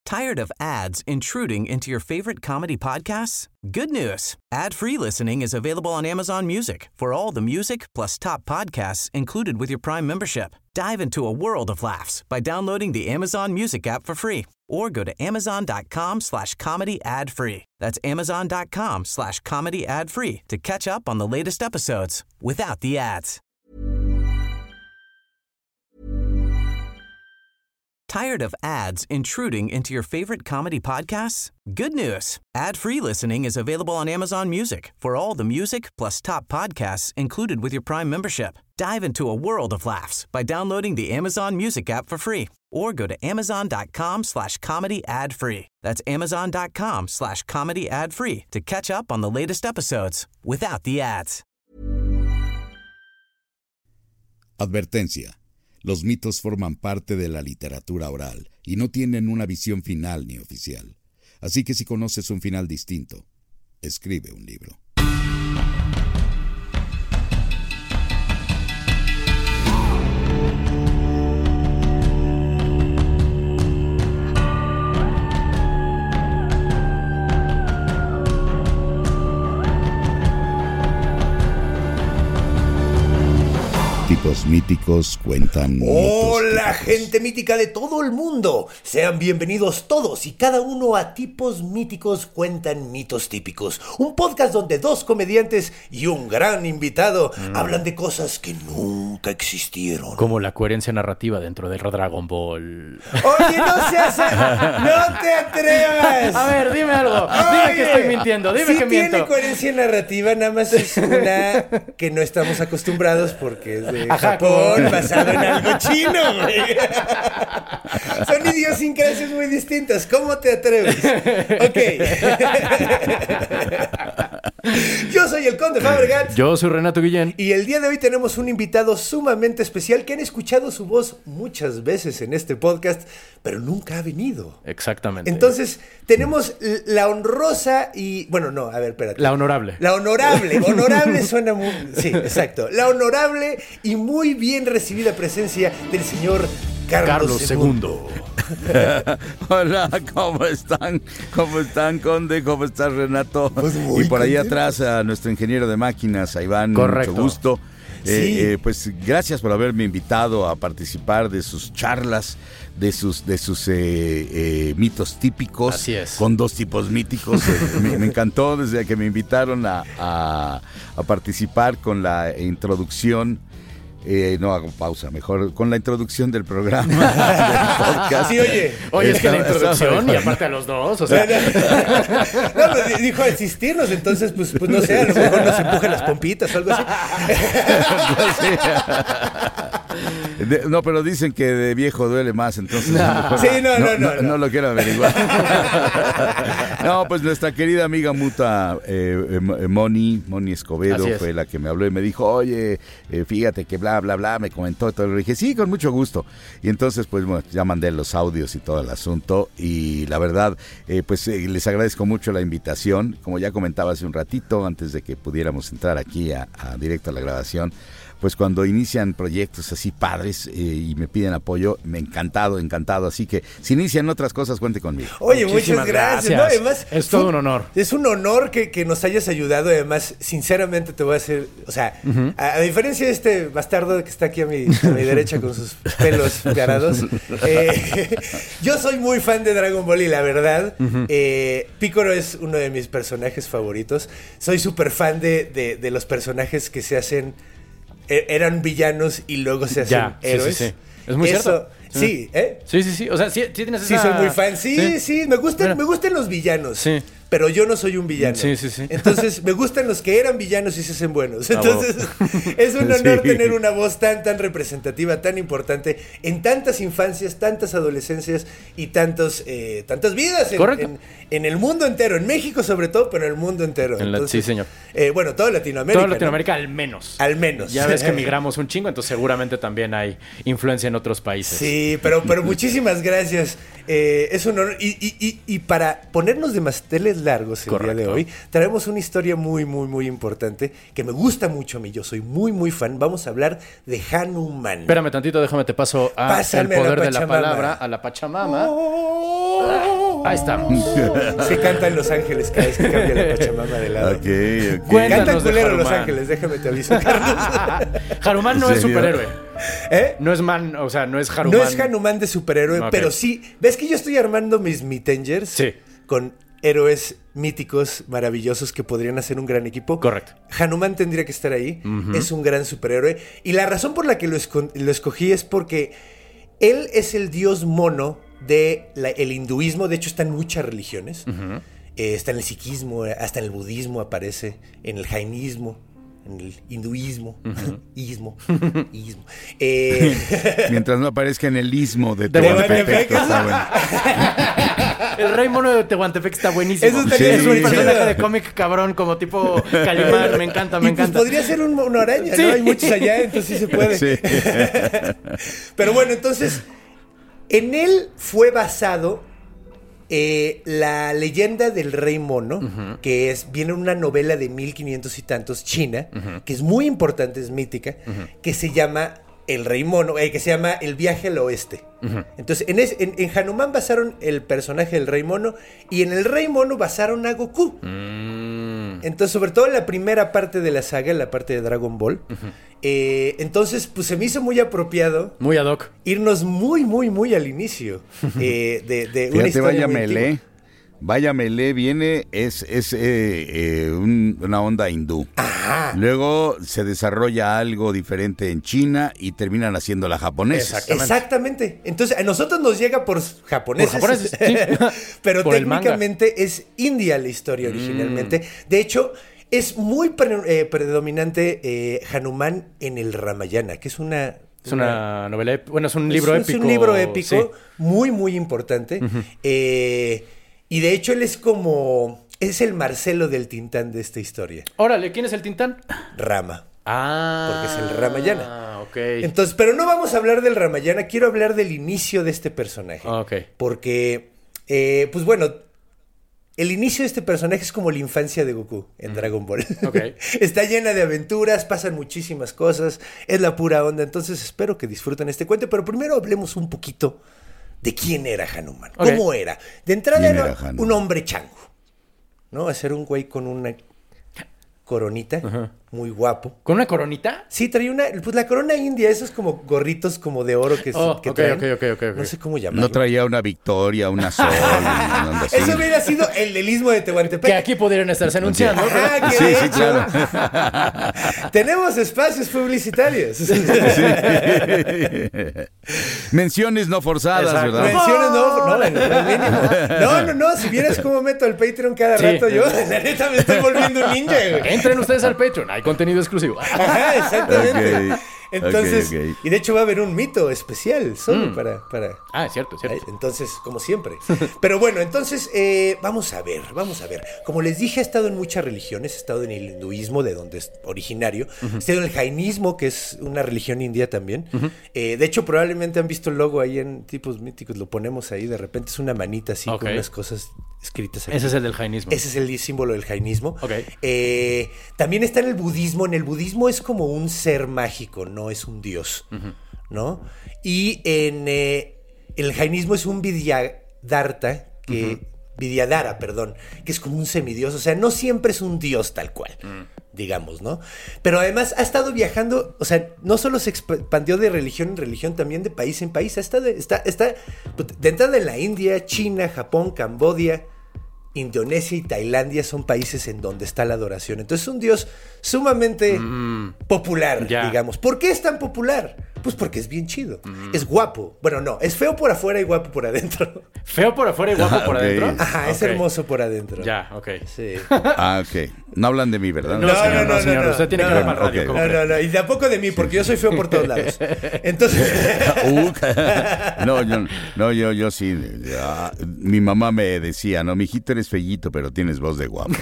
Tired of ads intruding into your favorite comedy podcasts? Good news. Ad-free listening is available on Amazon Music for all the music plus top podcasts included with your Prime membership. Dive into a world of laughs by downloading the Amazon Music app for free or go to amazon.com/comedy ad-free. That's amazon.com/comedy ad-free to catch up on the latest episodes without the ads. Tired of ads intruding into your favorite comedy podcasts? Good news. Ad-free listening is available on Amazon Music for all the music plus top podcasts included with your Prime membership. Dive into a world of laughs by downloading the Amazon Music app for free or go to amazon.com/comedy ad-free. That's amazon.com/comedy ad-free to catch up on the latest episodes without the ads. Advertencia. Los mitos forman parte de la literatura oral y no tienen una visión final ni oficial. Así que si conoces un final distinto, escribe un libro. Tipos míticos cuentan mitos. ¡Hola, gente mítica de todo el mundo! Sean bienvenidos todos y cada uno a Tipos Míticos Cuentan Mitos Típicos. Un podcast donde dos comediantes y un gran invitado hablan de cosas que nunca existieron. Como la coherencia narrativa dentro de Dragon Ball. ¡Oye, no seas... ¡No te atrevas! A ver, dime algo. Dime que estoy mintiendo. Dime que miento. Tiene coherencia narrativa, nada más es una que no estamos acostumbrados porque es de Japón, basado en algo chino, güey. Son idiosincrasias muy distintas. ¿Cómo te atreves? Ok. Yo soy el Conde Fabregat. Yo soy Renato Guillén. Y el día de hoy tenemos un invitado sumamente especial que han escuchado su voz muchas veces en este podcast, pero nunca ha venido. Exactamente. Entonces, tenemos la honrosa y... Bueno, no, a ver, espérate. La honorable. La honorable. Honorable suena muy... Sí, exacto. La honorable y muy bien recibida presencia del señor Carlos II. Hola, ¿cómo están? ¿Cómo están, Conde? ¿Cómo estás, Renato? Pues muy y por ahí contento. atrás a nuestro ingeniero de máquinas, a Iván. Correcto. Mucho gusto. Sí. Pues gracias por haberme invitado a participar de sus charlas, de sus mitos típicos. Así es. Con dos tipos míticos. Me encantó desde que me invitaron a participar con la introducción. No hago pausa, mejor con la introducción del programa, del podcast. Sí, oye. Oye, es que la introducción y aparte a los dos, o sea... No, pues dijo asistirnos, entonces, pues no sé, a lo mejor nos empujan las pompitas o algo así. No, pero dicen que de viejo duele más, entonces Sí, no. lo quiero averiguar. No, pues nuestra querida amiga muta Moni Escobedo fue la que me habló y me dijo, oye, fíjate que bla, bla, bla, me comentó todo. Le dije, sí, con mucho gusto. Y entonces, pues bueno, ya mandé los audios y todo el asunto. Y la verdad, les agradezco mucho la invitación. Como ya comentaba hace un ratito, antes de que pudiéramos entrar aquí a directo a la grabación, pues cuando inician proyectos así padres y me piden apoyo, me encantado. Así que si inician otras cosas, cuente conmigo. Oye, Muchísimas muchas gracias. No, además, es todo un honor. Es un honor que nos hayas ayudado. Además, sinceramente te voy a decir, o sea, a diferencia de este bastardo que está aquí a mi derecha con sus pelos parados, yo soy muy fan de Dragon Ball y la verdad, Piccolo es uno de mis personajes favoritos. Soy súper fan de los personajes que se hacen... eran villanos y luego se hacen héroes. Sí. Es muy cierto. Sí, Sí. O sea, sí tienes esa... Sí, soy muy fan. Sí, me gustan los villanos. Sí. Pero yo no soy un villano. Sí. Entonces, me gustan los que eran villanos y se hacen buenos. Entonces, es un honor tener una voz tan representativa, tan importante, en tantas infancias, tantas adolescencias y tantas vidas en el mundo entero. En México sobre todo, pero en el mundo entero. Sí, señor. Bueno, toda Latinoamérica. Toda Latinoamérica, ¿no? Al menos. Ya ves que migramos un chingo, entonces seguramente también hay influencia en otros países. Sí, pero muchísimas gracias. Es un honor. Y para ponernos de manteles largos el día de hoy, traemos una historia muy, muy, muy importante que me gusta mucho a mí. Yo soy muy, muy fan. Vamos a hablar de Hanuman. Espérame tantito, déjame te paso a Pásame el poder a la de la Pachamama. palabra, a la Pachamama. Ahí estamos. Se canta en Los Ángeles cada vez que cambia la Pachamama de lado. Okay. Canta culero Los Ángeles, déjame te aviso, Carlos. Hanuman no es superhéroe. ¿Eh? No es o sea, no es Hanuman. No es Hanuman de superhéroe, pero sí. ¿Ves que yo estoy armando mis Mitengers? Sí. Con héroes míticos, maravillosos, que podrían hacer un gran equipo. Correcto. Hanuman tendría que estar ahí. Es un gran superhéroe. Y la razón por la que lo escogí es porque él es el dios mono del hinduismo. De hecho, está en muchas religiones. Está en el sikhismo, hasta en el budismo aparece, en el jainismo, en el hinduismo, ismo. Mientras no aparezca en el istmo de Tehuantepec, está bueno. El rey mono de Tehuantepec está buenísimo. Eso es un personaje de cómic cabrón, como tipo Calimán. Me encanta, me encanta. Pues podría ser una araña, ¿no? Hay muchos allá, entonces sí se puede. Sí. Pero bueno, entonces, en él fue basado la leyenda del rey mono, que viene una novela de 1500 y tantos, china, que es muy importante, es mítica, que se llama El Rey Mono, que se llama El Viaje al Oeste. Entonces, en Hanuman basaron el personaje del Rey Mono, y en el Rey Mono basaron a Goku. Entonces, sobre todo en la primera parte de la saga, la parte de Dragon Ball, entonces, pues se me hizo muy apropiado. Muy ad hoc. Irnos muy, muy, muy al inicio de una historia muy antigua. Vaya Melee viene, es una onda hindú. Ajá. Luego se desarrolla algo diferente en China y terminan haciendo la japonesa. Exactamente. Entonces, a nosotros nos llega por japoneses. Por japoneses, sí. Pero por técnicamente es India la historia originalmente. De hecho, es muy predominante Hanuman en el Ramayana, que es una... Es una novela, bueno, es un libro épico. Es un libro épico, muy, muy importante. Y de hecho él es el Marcelo del Tintán de esta historia. Órale, ¿quién es el Tintán? Rama. Ah. Porque es el Ramayana. Ah, ok. Entonces, pero no vamos a hablar del Ramayana, quiero hablar del inicio de este personaje. Ok. Porque, pues bueno, el inicio de este personaje es como la infancia de Goku en Dragon Ball. Okay. Está llena de aventuras, pasan muchísimas cosas, es la pura onda. Entonces espero que disfruten este cuento, pero primero hablemos un poquito de quién era Hanuman. Okay. ¿Cómo era? De entrada era un hombre chango, ¿no? A ser un güey con una coronita, muy guapo. ¿Con una coronita? Sí, traía pues la corona india, esos como gorritos como de oro que traen. Ok. No sé cómo llamarlo. No traía una victoria, una sol. Eso hubiera sido el del istmo de Tehuantepec. Que aquí podrían estarse anunciando. Ajá, sí, sí, claro. Tenemos espacios publicitarios. Sí. Menciones no forzadas, exacto, ¿verdad? Menciones no. Si vieras cómo meto el Patreon cada rato, yo, la neta, me estoy volviendo un ninja, güey. Entren ustedes al Patreon, hay contenido exclusivo. Ajá, exactamente. Okay. Entonces, okay. Y de hecho va a haber un mito especial solo para... Ah, es cierto. Entonces, como siempre. Pero bueno, entonces, vamos a ver. Como les dije, ha estado en muchas religiones. Ha estado en el hinduismo, de donde es originario. Ha estado en el jainismo, que es una religión india también. De hecho, probablemente han visto el logo ahí en Tipos Míticos. Lo ponemos ahí, de repente es una manita así con unas cosas escritas aquí. Ese es el del jainismo. Ese es el símbolo del jainismo. Okay. También está en el budismo. En el budismo es como un ser mágico, no es un dios, ¿no? Y en el jainismo es un Vidyadhara, que es como un semidios. O sea, no siempre es un dios tal cual, digamos, ¿no? Pero además ha estado viajando, o sea, no solo se expandió de religión en religión, también de país en país. Está de entrada en la India, China, Japón, Camboya, Indonesia y Tailandia son países en donde está la adoración. Entonces es un dios sumamente popular, digamos. ¿Por qué es tan popular? Pues porque es bien chido. Es guapo. Bueno, no, es feo por afuera y guapo por adentro. ¿Feo por afuera y guapo por adentro? Ajá, es hermoso por adentro. Ya, ok. Sí. Ok. No hablan de mí, ¿verdad? No, señor. Usted tiene que ver más radio. No. Y tampoco de mí, porque yo soy feo por todos lados. Entonces... Yo sí. Mi mamá me decía, no, mijito, eres fellito, pero tienes voz de guapo.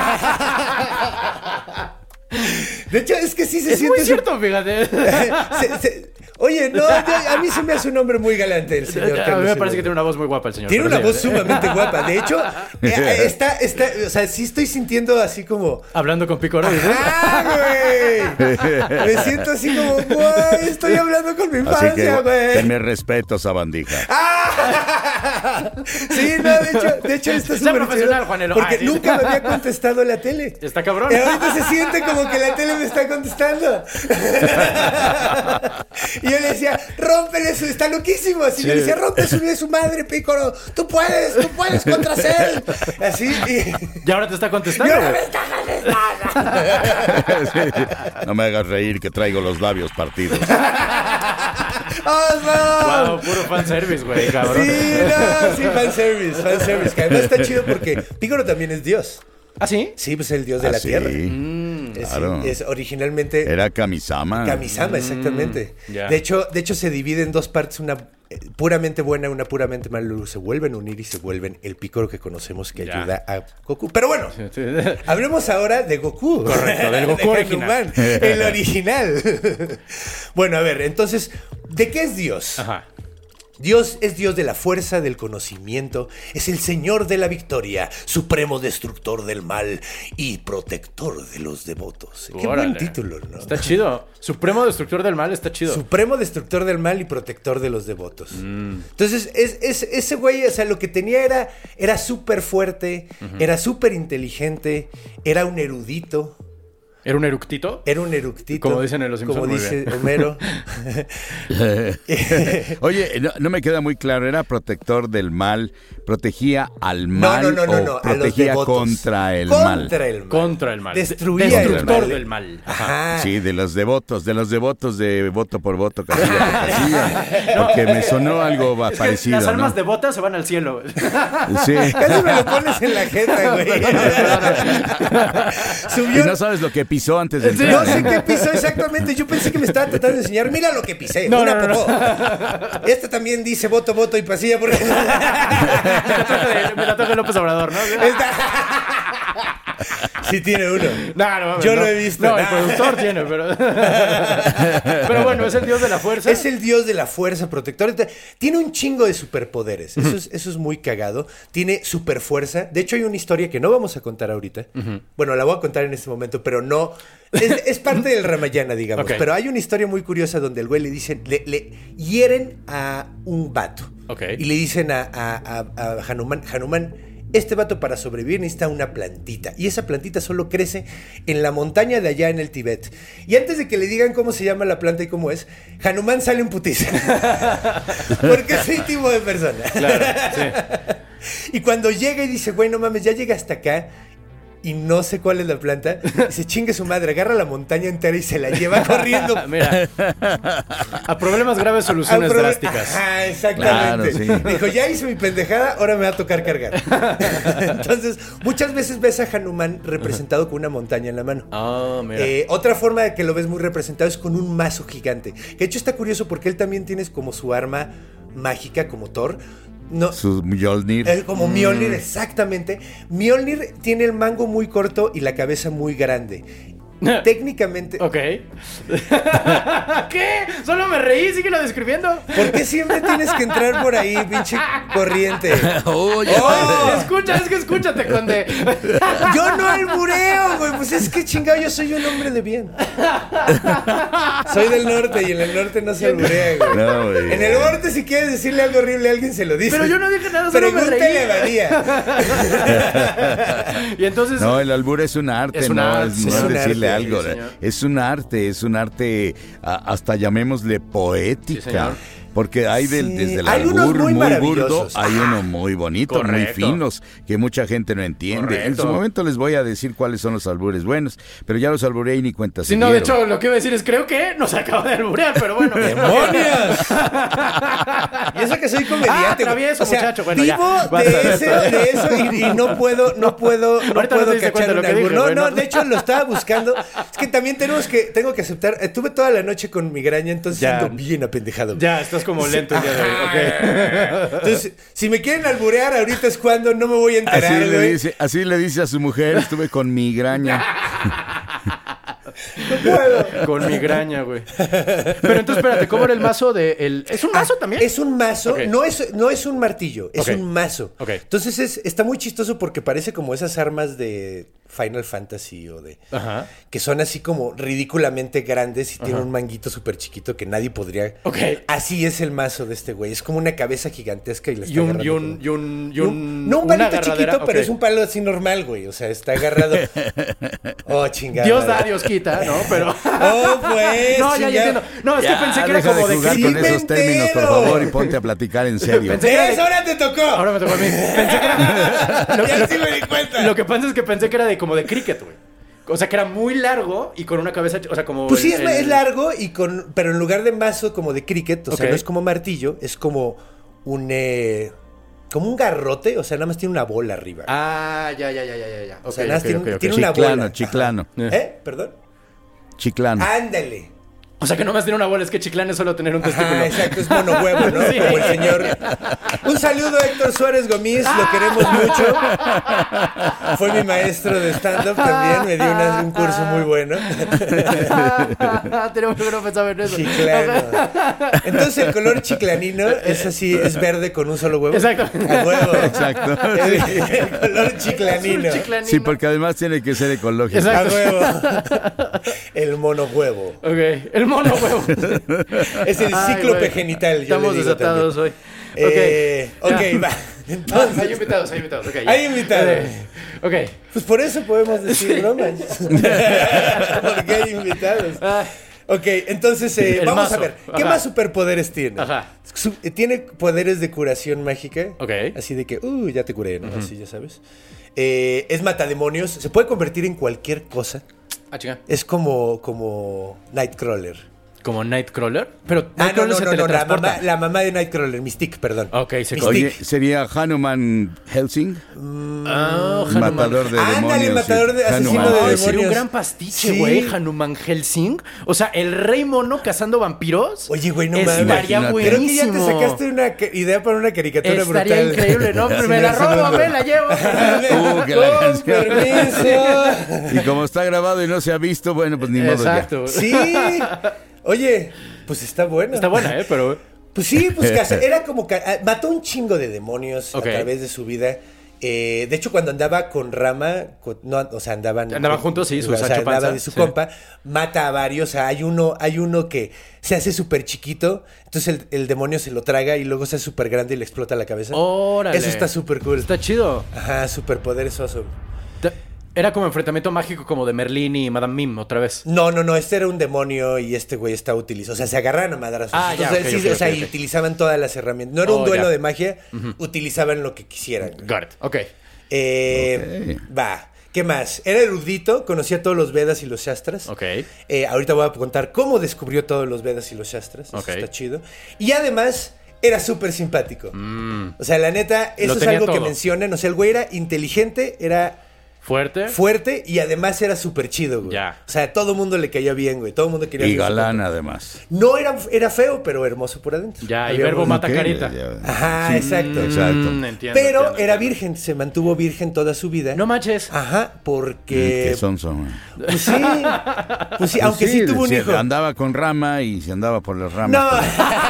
De hecho, es que sí se es siente... Es muy cierto, fíjate. Oye, no, a mí se me hace un hombre muy galante el señor Carlos. A mí me parece que tiene una voz muy guapa el señor. Tiene una voz sumamente guapa. De hecho, o sea, sí estoy sintiendo así como... Hablando con Picoro. Güey. Me siento así como, güey, estoy hablando con mi infancia, güey. Tenme respeto, sabandija. Sí, no, de hecho está súper profesional, Juanelo. Porque nunca me había contestado la tele. Está cabrón. Y ahorita se siente como que la tele me está contestando. Y yo le decía, rómpele su... Está loquísimo. Así yo le decía, rompe su madre, Pícoro. Tú puedes contra Cell. Así. Y ahora te está contestando. Y ahora me está contestando. Sí. No me hagas reír que traigo los labios partidos. ¡Awesome! Wow, puro fanservice, güey, cabrón. Sí, fanservice. Que además está chido porque Pícoro también es Dios. ¿Ah, sí? Sí, pues el dios de la tierra. Claro. Es originalmente... Era Kamisama. Kamisama, exactamente. Ya. De hecho, se divide en dos partes, una puramente buena y una puramente mala. Luego se vuelven a unir y se vuelven el Pícoro que conocemos que ayuda a Goku. Pero bueno, hablemos ahora de Goku. Correcto, del Goku original. El original. Bueno, a ver, entonces, ¿de qué es Dios? Ajá. Dios es Dios de la fuerza, del conocimiento, es el Señor de la victoria, supremo destructor del mal y protector de los devotos. Qué buen título, ¿no? Está chido. Supremo destructor del mal está chido. Supremo destructor del mal y protector de los devotos. Entonces, ese güey, o sea, lo que tenía era súper fuerte, era súper inteligente, era un erudito. ¿Era un eructito? Era un eructito. Como dicen en Los Simpsons. Como dice Homero. Oye, no me queda muy claro. ¿Era protector del mal? ¿Protegía al mal? No. ¿Protegía contra el mal? Contra el mal. Destruía Destructor el mal. del mal. Ajá. Sí, de los devotos de voto por voto, casilla por casilla. Porque me sonó algo parecido. Las almas ¿no? devotas se van al cielo. Sí. Casi me lo pones en la jeta, güey. Y no sabes lo que pisó antes de entrar. No sé qué pisó exactamente. Yo pensé que me estaba tratando de enseñar. Mira lo que pisé. No. Este también dice voto y pasilla porque... Me la toca López Obrador, ¿no? Sí tiene uno. No, yo lo he visto. No, el productor tiene, pero... Pero bueno, es el dios de la fuerza. Es el dios de la fuerza, protector. Tiene un chingo de superpoderes. Eso es muy cagado. Tiene super fuerza. De hecho, hay una historia que no vamos a contar ahorita. Bueno, la voy a contar en este momento, pero no... Es parte del Ramayana, digamos. Okay. Pero hay una historia muy curiosa donde el güey le dicen... Le hieren a un vato. Okay. Y le dicen a Hanuman, este vato para sobrevivir necesita una plantita. Y esa plantita solo crece en la montaña de allá en el Tíbet. Y antes de que le digan cómo se llama la planta y cómo es, Hanuman sale en putiza. Porque es ese tipo de persona. Claro, sí. Y cuando llega y dice, güey, no mames, ya llega hasta acá y no sé cuál es la planta, se chingue su madre, agarra la montaña entera y se la lleva corriendo. Mira, a problemas graves, soluciones drásticas. Ajá, exactamente. Claro, sí. Dijo, ya hice mi pendejada, ahora me va a tocar cargar. Entonces, muchas veces ves a Hanuman representado con una montaña en la mano. Oh, mira. Otra forma de que lo ves muy representado es con un mazo gigante. Que de hecho está curioso porque él también tiene como su arma mágica, como Thor. No, Su Mjolnir. como Mjolnir, exactamente. Mjolnir tiene el mango muy corto y la cabeza muy grande. Técnicamente. Ok. ¿Qué? Solo me reí, síguelo describiendo. ¿Por qué siempre tienes que entrar por ahí, pinche corriente? Oye, Escúchate, conde. Yo no albureo, güey. Pues es que chingado, yo soy un hombre de bien. Soy del norte y en el norte no se alburea, güey. No, güey. En el norte, si quieres decirle algo horrible a alguien, se lo dice. Pero yo no dije nada, solo me reí. Pregúntale a María. Y entonces... No, el albur es un arte, Es un arte, no es es un decirle arte, algo. sí, señor. Es un arte, hasta llamémosle poética. Sí, señor. Porque hay Sí. desde el Hay unos albur muy muy burdo, maravillosos. hay uno muy bonito, muy Correcto. finos, que mucha gente no entiende. Correcto. En su momento les voy a decir cuáles son los albures buenos, pero ya los alburé y ni cuenta se Sí, no, de dieron. hecho, lo que iba a decir es, creo que nos acaba de alburear, pero bueno. ¡Demonios! Y eso que soy comediante. Travieso, o sea, muchacho. Bueno, ya. vivo Basta de de eso y no puedo Ahorita no te diste cuenta cachar de lo un que albur. dije, No, güey, no, no. de hecho lo estaba buscando. Es que también tengo que aceptar. Tuve toda la noche con migraña, entonces Ya. ando bien apendejado. Ya, estás como lento el día de hoy. Ok. Entonces, si me quieren alburear, ahorita es cuando no me voy a enterar, güey. Así le dice a su mujer, estuve con migraña. No puedo. Con migraña, güey. Pero entonces, espérate, ¿cómo era el mazo de el... ¿Es un mazo también? Es un mazo, Ok. no es un martillo, es Ok. un mazo. Ok. Entonces está muy chistoso porque parece como esas armas de Final Fantasy o de... Ajá. Que son así como ridículamente grandes y tienen un manguito súper chiquito que nadie podría... Así es el mazo de este güey. Es como una cabeza gigantesca y la está agarrando. No un palito chiquito, pero es un palo así normal, güey. O sea, está agarrado... Oh, chingada. Dios da, Dios quita, ¿no? Pero... Oh, pues... No, ya entiendo. No, es que pensé que era como de... jugar con esos términos, por favor, y ponte a platicar en serio. Ahora te tocó. Ahora me tocó a mí. Pensé que era... Ya sí me di cuenta. Lo que pasa es que pensé que era como de cricket, güey. O sea, que era muy largo y con una cabeza... O sea, como... Pues sí, es largo, pero en lugar de mazo como de cricket, o sea, no es como martillo, es como un... como un garrote, o sea, nada más tiene una bola arriba. Ah, ya. O sea, nada más tiene una bola. Chiclano. ¿Perdón? Chiclano. Ándale. O sea, que nomás tiene una bola, es que Chiclán es solo tener un testículo. Exacto, es monohuevo, ¿no? Sí. Como el señor. Un saludo a Héctor Suárez Gomis, lo queremos mucho. Fue mi maestro de stand-up también, me dio un curso muy bueno. Tenemos que no pensaba en eso. Chiclano. Entonces el color chiclanino es así, es verde con un solo huevo. Exacto. A huevo. Exacto. El color chiclanino. Sí, porque además tiene que ser ecológico. Exacto. A huevo. El monohuevo. Ok, el monohuevo. Es el cíclope genital. Estamos desatados hoy. Ok, va. Entonces, hay invitados. Okay, hay invitados. Ok. Pues por eso podemos decir bromas. Porque hay invitados. Ok, entonces vamos a ver. ¿Qué más superpoderes tiene? Ajá. Tiene poderes de curación mágica. Ok. Así de que, ya te curé, ¿no? Así, ya sabes. Es matademonios. Se puede convertir en cualquier cosa. Ah, chica. Es como Nightcrawler. ¿Como Nightcrawler? Pero Nightcrawler se teletransporta. La mamá de Nightcrawler, Mystique, perdón. Ok, Oye, ¿sería Hanuman Helsing? Matador de demonios. Ándale, matador de asesino de demonios. Sería un gran pastiche, güey, Hanuman Helsing. O sea, el rey mono cazando vampiros. Oye, güey, no mames. Estaría buenísimo. Creo que ya te sacaste una idea para una caricatura brutal. Estaría increíble, ¿no? Me la robo, me la llevo. Que la canción. Permiso. Y como está grabado y no se ha visto, bueno, pues ni modo ya. Exacto. Sí. Oye, pues está buena. Está buena, pero... Pues sí, pues era como... mató un chingo de demonios a través de su vida. De hecho, cuando andaba con Rama, andaban juntos, sí, su Sancho Panza. Andaba de su compa, mata a varios. O sea, hay uno que se hace súper chiquito, entonces el demonio se lo traga y luego se hace súper grande y le explota la cabeza. ¡Órale! Eso está súper cool. Está chido. Ajá, superpoderes awesome. Era como enfrentamiento mágico como de Merlín y Madame Mim, otra vez. No, este era un demonio y este güey está utilizando. O sea, se agarraron a madrazos. Y utilizaban todas las herramientas. No era un duelo de magia, utilizaban lo que quisieran. Got it. Ok. Va. ¿Qué más? Era erudito, conocía todos los Vedas y los Shastras. Ok. Ahorita voy a contar cómo descubrió todos los Vedas y los Shastras. Eso está chido. Y además... era súper simpático. O sea, la neta, eso es algo que mencionan. O sea, el güey era inteligente, era... Fuerte y además era súper chido, güey. Ya. O sea, todo el mundo le caía bien, güey. Todo el mundo quería... Y galán, además. No era feo, pero hermoso por adentro. Ya, y verbo mata carita. Ajá, exacto. Exacto. Pero era virgen, se mantuvo virgen toda su vida. No manches. Ajá, porque... ¿Qué son? Pues sí, aunque sí tuvo un hijo. Andaba con Rama y se andaba por las ramas. No.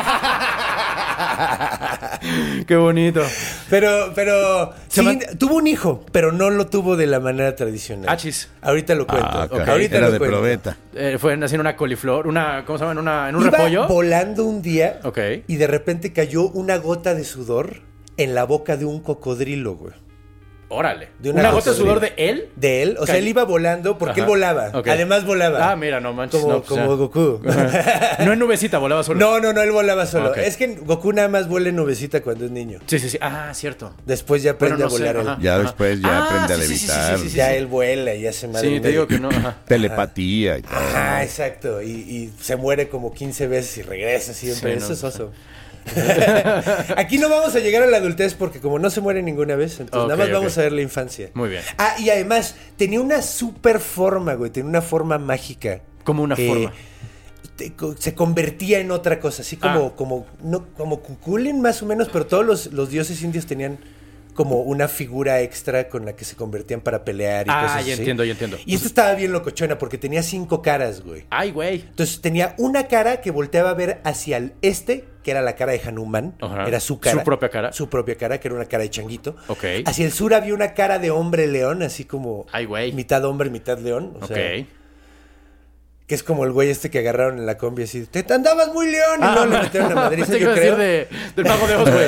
Qué bonito. Pero sí, tuvo un hijo, pero no lo tuvo de la manera tradicional. Achis. Ahorita lo cuento. Okay. Ahorita era lo de cuento. probeta. Fue naciendo una coliflor, ¿cómo se llama? En un Iba repollo. volando un día Okay. Y de repente cayó una gota de sudor en la boca de un cocodrilo, güey. Órale. ¿Una gota de sudor de él? De él. O sea, él iba volando porque él volaba. Okay. Además volaba. Ah, mira, no manches. Como Goku. No en nubecita, volaba solo. No, él volaba solo. Okay. Es que Goku nada más vuela en nubecita cuando es niño. Sí. Ah, cierto. Después ya aprende a volar él. Ya después aprende a levitar. Sí. Ya él vuela y hace madre. Sí, te digo que no. Telepatía y todo. Ajá, exacto. Y se muere como 15 veces y regresa siempre. Eso es oso. Aquí no vamos a llegar a la adultez porque como no se muere ninguna vez, entonces nada más vamos a ver la infancia. Muy bien. Y además tenía una super forma, güey, tenía una forma mágica. ¿Cómo una forma? Se convertía en otra cosa, así como Cuculin más o menos, pero todos los dioses indios tenían como una figura extra con la que se convertían para pelear y cosas así. Ya entiendo. Y esta estaba bien locochona porque tenía 5 caras, güey. Ay, güey. Entonces tenía una cara que volteaba a ver hacia el este, que era la cara de Hanuman. Ajá. Era su cara. ¿Su propia cara? Su propia cara, que era una cara de changuito. Ok. Hacia el sur había una cara de hombre león, así como Ay, güey. mitad hombre, mitad león. O sea, que es como el güey este que agarraron en la combi así, te andabas muy león, y no le metieron a Madrid, yo creo. Del Mago de Oz, güey.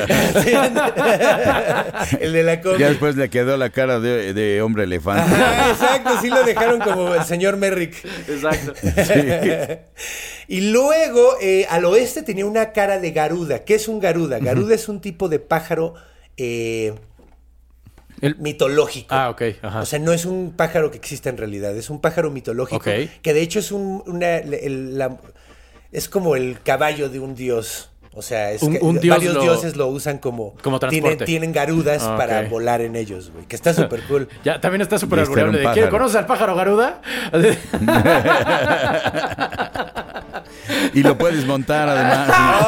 El de la combi. Ya después le quedó la cara de hombre elefante. Ajá, exacto, sí lo dejaron como el señor Merrick. Exacto. Y luego, al oeste tenía una cara de garuda. ¿Qué es un garuda? Garuda es un tipo de pájaro mitológico. Ok. Ajá. O sea, no es un pájaro que exista en realidad, es un pájaro mitológico que de hecho es es como el caballo de un dios. O sea, es un dios varios dioses lo usan como transporte. Tienen garudas para volar en ellos, güey. Que está súper cool. Ya, también está súper orgulloso de ¿conoces al pájaro garuda? Y lo puedes montar además.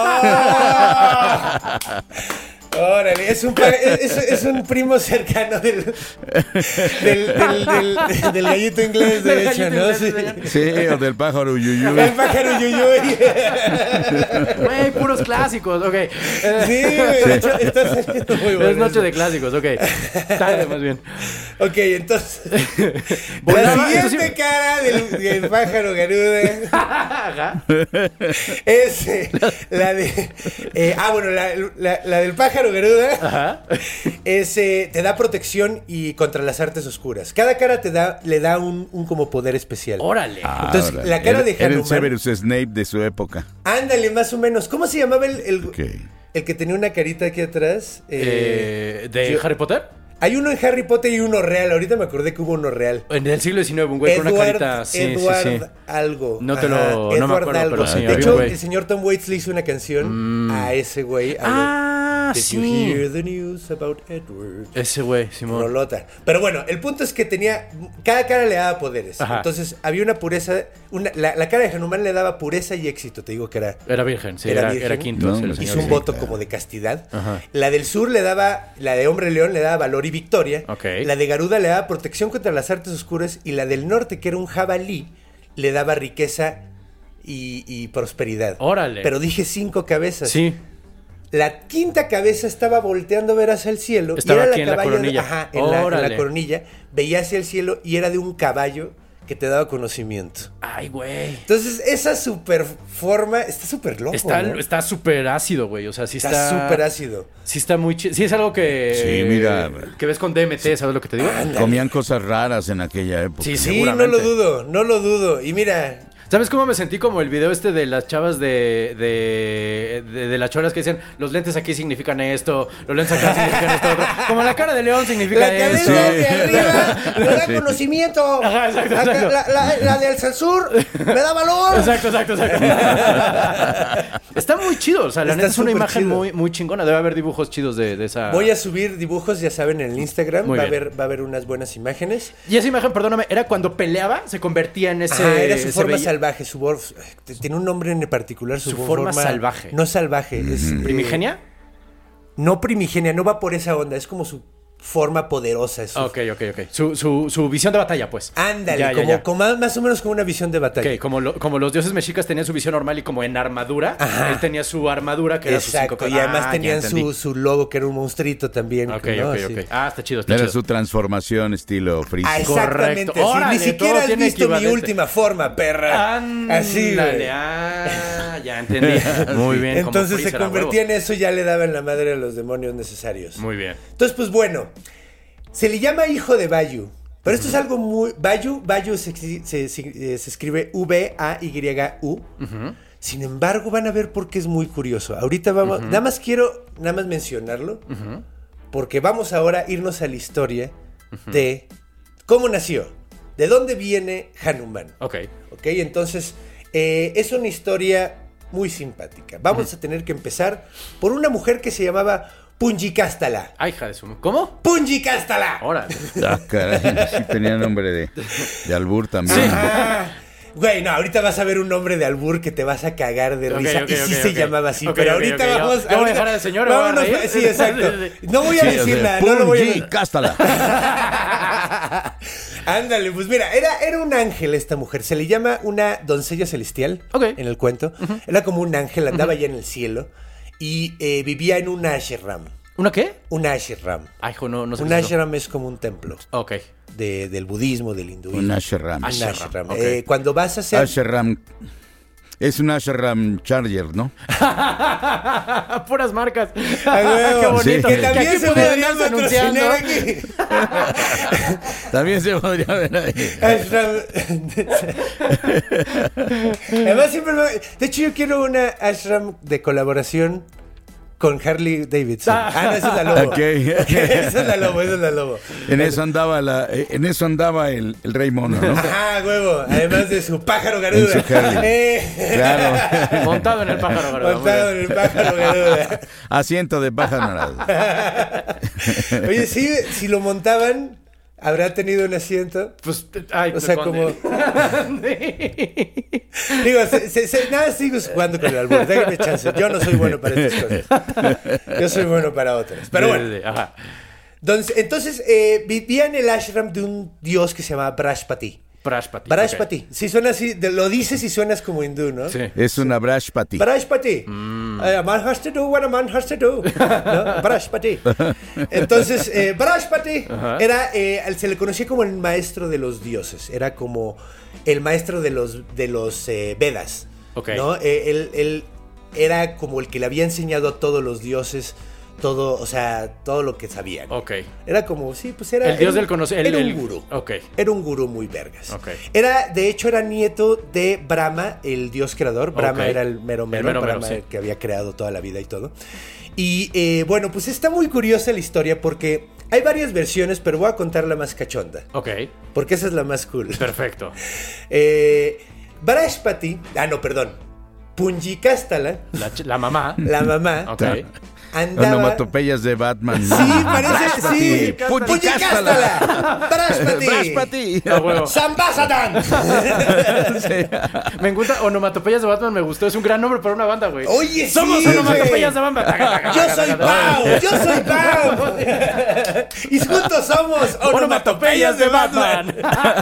Órale, es un primo cercano del gallito inglés, de hecho, ¿no? Sí, o del pájaro Uyuyuy. El pájaro Uyuyuy. Güey, puros clásicos, ok. Sí, güey, de hecho, está saliendo muy bueno. Es noche de clásicos, ok. Tarde, más bien. Ok, entonces. La siguiente cara del pájaro garuda es la de. La del pájaro garuda. Ajá. Te da protección y contra las artes oscuras. Cada cara le da un como poder especial. Órale. Entonces, la cara de Hanuman. Era el Severus Snape de su época. Ándale, más o menos. ¿Cómo se llamaba el que tenía una carita aquí atrás? ¿De Harry Potter? Hay uno en Harry Potter y uno real. Ahorita me acordé que hubo uno real. En el siglo XIX, un güey con una carita. Edward algo. No me acuerdo, algo. pero sí. De hecho, el señor Tom Waits le hizo una canción a ese güey. Did you hear the news about Edward? Ese güey, Simón. Rolota. Pero bueno, el punto es que cada cara le daba poderes. Ajá. Entonces había una pureza. La cara de Hanuman le daba pureza y éxito. Te digo que era virgen, sí. Era quinto. No, el señor, hizo un voto como de castidad. Ajá. La del sur la de hombre león le daba valor y victoria. Okay. La de garuda le daba protección contra las artes oscuras. Y la del norte, que era un jabalí, le daba riqueza y prosperidad. Órale. Pero dije 5 cabezas. Sí. La quinta cabeza estaba volteando a ver hacia el cielo. Estaba y era aquí en la coronilla. en la coronilla. Veía hacia el cielo y era de un caballo que te daba conocimiento. Ay, güey. Entonces, esa super forma está súper loco, ¿no? Está súper ácido, güey. O sea, sí está súper ácido. Sí está muy chido. Sí es algo que... Sí, mira. Que ves con DMT, ¿sabes lo que te digo? Comían cosas raras en aquella época. Sí, no lo dudo. Y mira... ¿Sabes cómo me sentí como el video de las chavas de las cholas que decían, los lentes aquí significan esto, los lentes acá significan esto otro? Como la cara de león significa esto. La cadena de arriba me da conocimiento. Ajá, exacto. La del sur me da valor. Exacto. Está muy chido. O sea, la neta es una imagen muy, muy chingona. Debe haber dibujos chidos de esa... Voy a subir dibujos, ya saben, en el Instagram. Va a haber unas buenas imágenes. Y esa imagen, perdóname, era cuando peleaba, se convertía en ese... Era su forma salvaje. Tiene un nombre en particular. Su forma salvaje. No salvaje. Es, ¿Primigenia? No primigenia, no va por esa onda. Es como su forma poderosa. Ok. Su visión de batalla, pues. Ándale, como más o menos como una visión de batalla. Ok, como los dioses mexicas tenían su visión normal y como en armadura, él tenía su armadura que era sus 5 y además tenían su logo que era un monstruito también. Ok. Está chido. Era su transformación estilo Freezer. Exactamente. Órale, ni siquiera has visto mi última forma, perra. Así, güey. Ya entendí. Muy bien. Entonces se convertía en eso y ya le daban la madre a los demonios necesarios. Muy bien. Entonces, pues bueno, se le llama hijo de Vayu. Pero esto es algo muy... Vayu se escribe V-A-Y-U. Sin embargo, van a ver por qué es muy curioso. Ahorita vamos... Nada más mencionarlo. Porque vamos ahora a irnos a la historia de cómo nació. ¿De dónde viene Hanuman? Ok, entonces, es una historia muy simpática. Vamos a tener que empezar por una mujer que se llamaba Punjikastala. Ay, hija de su... ¿Cómo? Punjikastala. Órale. Caray, sí tenía nombre de albur también. Sí. Güey, no, ahorita vas a ver un nombre de albur que te vas a cagar de risa. Y sí se llamaba así. Pero ahorita vamos... ¿Yo voy a dejar al señor? Vámonos, sí, exacto. No voy a decir nada. No lo voy a decir. Cástala. Ándale, pues mira, era un ángel esta mujer. Se le llama una doncella celestial en el cuento. Era como un ángel, andaba allá en el cielo. Y vivía en un ashram. ¿Una qué? Un ashram. Ay, no sé. Un ashram es como un templo. Ok. Del budismo, del hinduismo. Un ashram. Ashram. Okay. Cuando vas a hacer... Ashram. Es un ashram charger, ¿no? Puras marcas. Qué bonito. Sí. Que también aquí se podría patrocinar aquí. También se podría ver ahí. Ashram. Además siempre de hecho yo quiero una ashram de colaboración con Harley Davidson. No, esa es la Lobo. Okay. Esa es la Lobo. En eso andaba el Rey Mono, ¿no? Ajá, huevo. Además de su pájaro garuda. En su Harley. Claro. Montado en el pájaro garuda. Montado en el pájaro garuda. Asiento de pájaro garuda. Oye, sí, si lo montaban, ¿habrá tenido un asiento? Pues, o sea, como... Digo, nada, sigo jugando con el albur. Déjame chance. Yo no soy bueno para estas cosas. Yo soy bueno para otras. Pero bueno. Ajá. Entonces, vivía en el ashram de un dios que se llamaba Brahspati. Brahspati. Okay. Si suena así, lo dices y suenas como hindú, ¿no? Sí. Es una Brahspati. Brahspati. A man has to do what a man has to do. ¿No? Brahspati. Entonces, Brahspati se le conocía como el maestro de los dioses. Era como el maestro de los Vedas. Okay. ¿No? Él era como el que le había enseñado a todos los dioses todo, o sea, todo lo que sabían. Ok. Era como, sí, pues era... El dios del conocimiento. Era un gurú. Ok. Era un gurú muy vergas. Ok. De hecho, era nieto de Brahma, el dios creador. Brahma era el mero Brahma, sí, que había creado toda la vida y todo. Y bueno, pues está muy curiosa la historia porque hay varias versiones, pero voy a contar la más cachonda. Ok. Porque esa es la más cool. Perfecto. Brahspati, Punjikastala, la mamá. La mamá. Ok. Andaba... Onomatopeyas de Batman. Sí, parece, sí. Punjikastala. Brahspati. Sambasatan. Sí. Me gusta Onomatopeyas de Batman, me gustó. Es un gran nombre para una banda, güey. Oye, somos sí, Onomatopeyas de Batman. Yo soy Pau. Y juntos somos Onomatopeyas de Batman.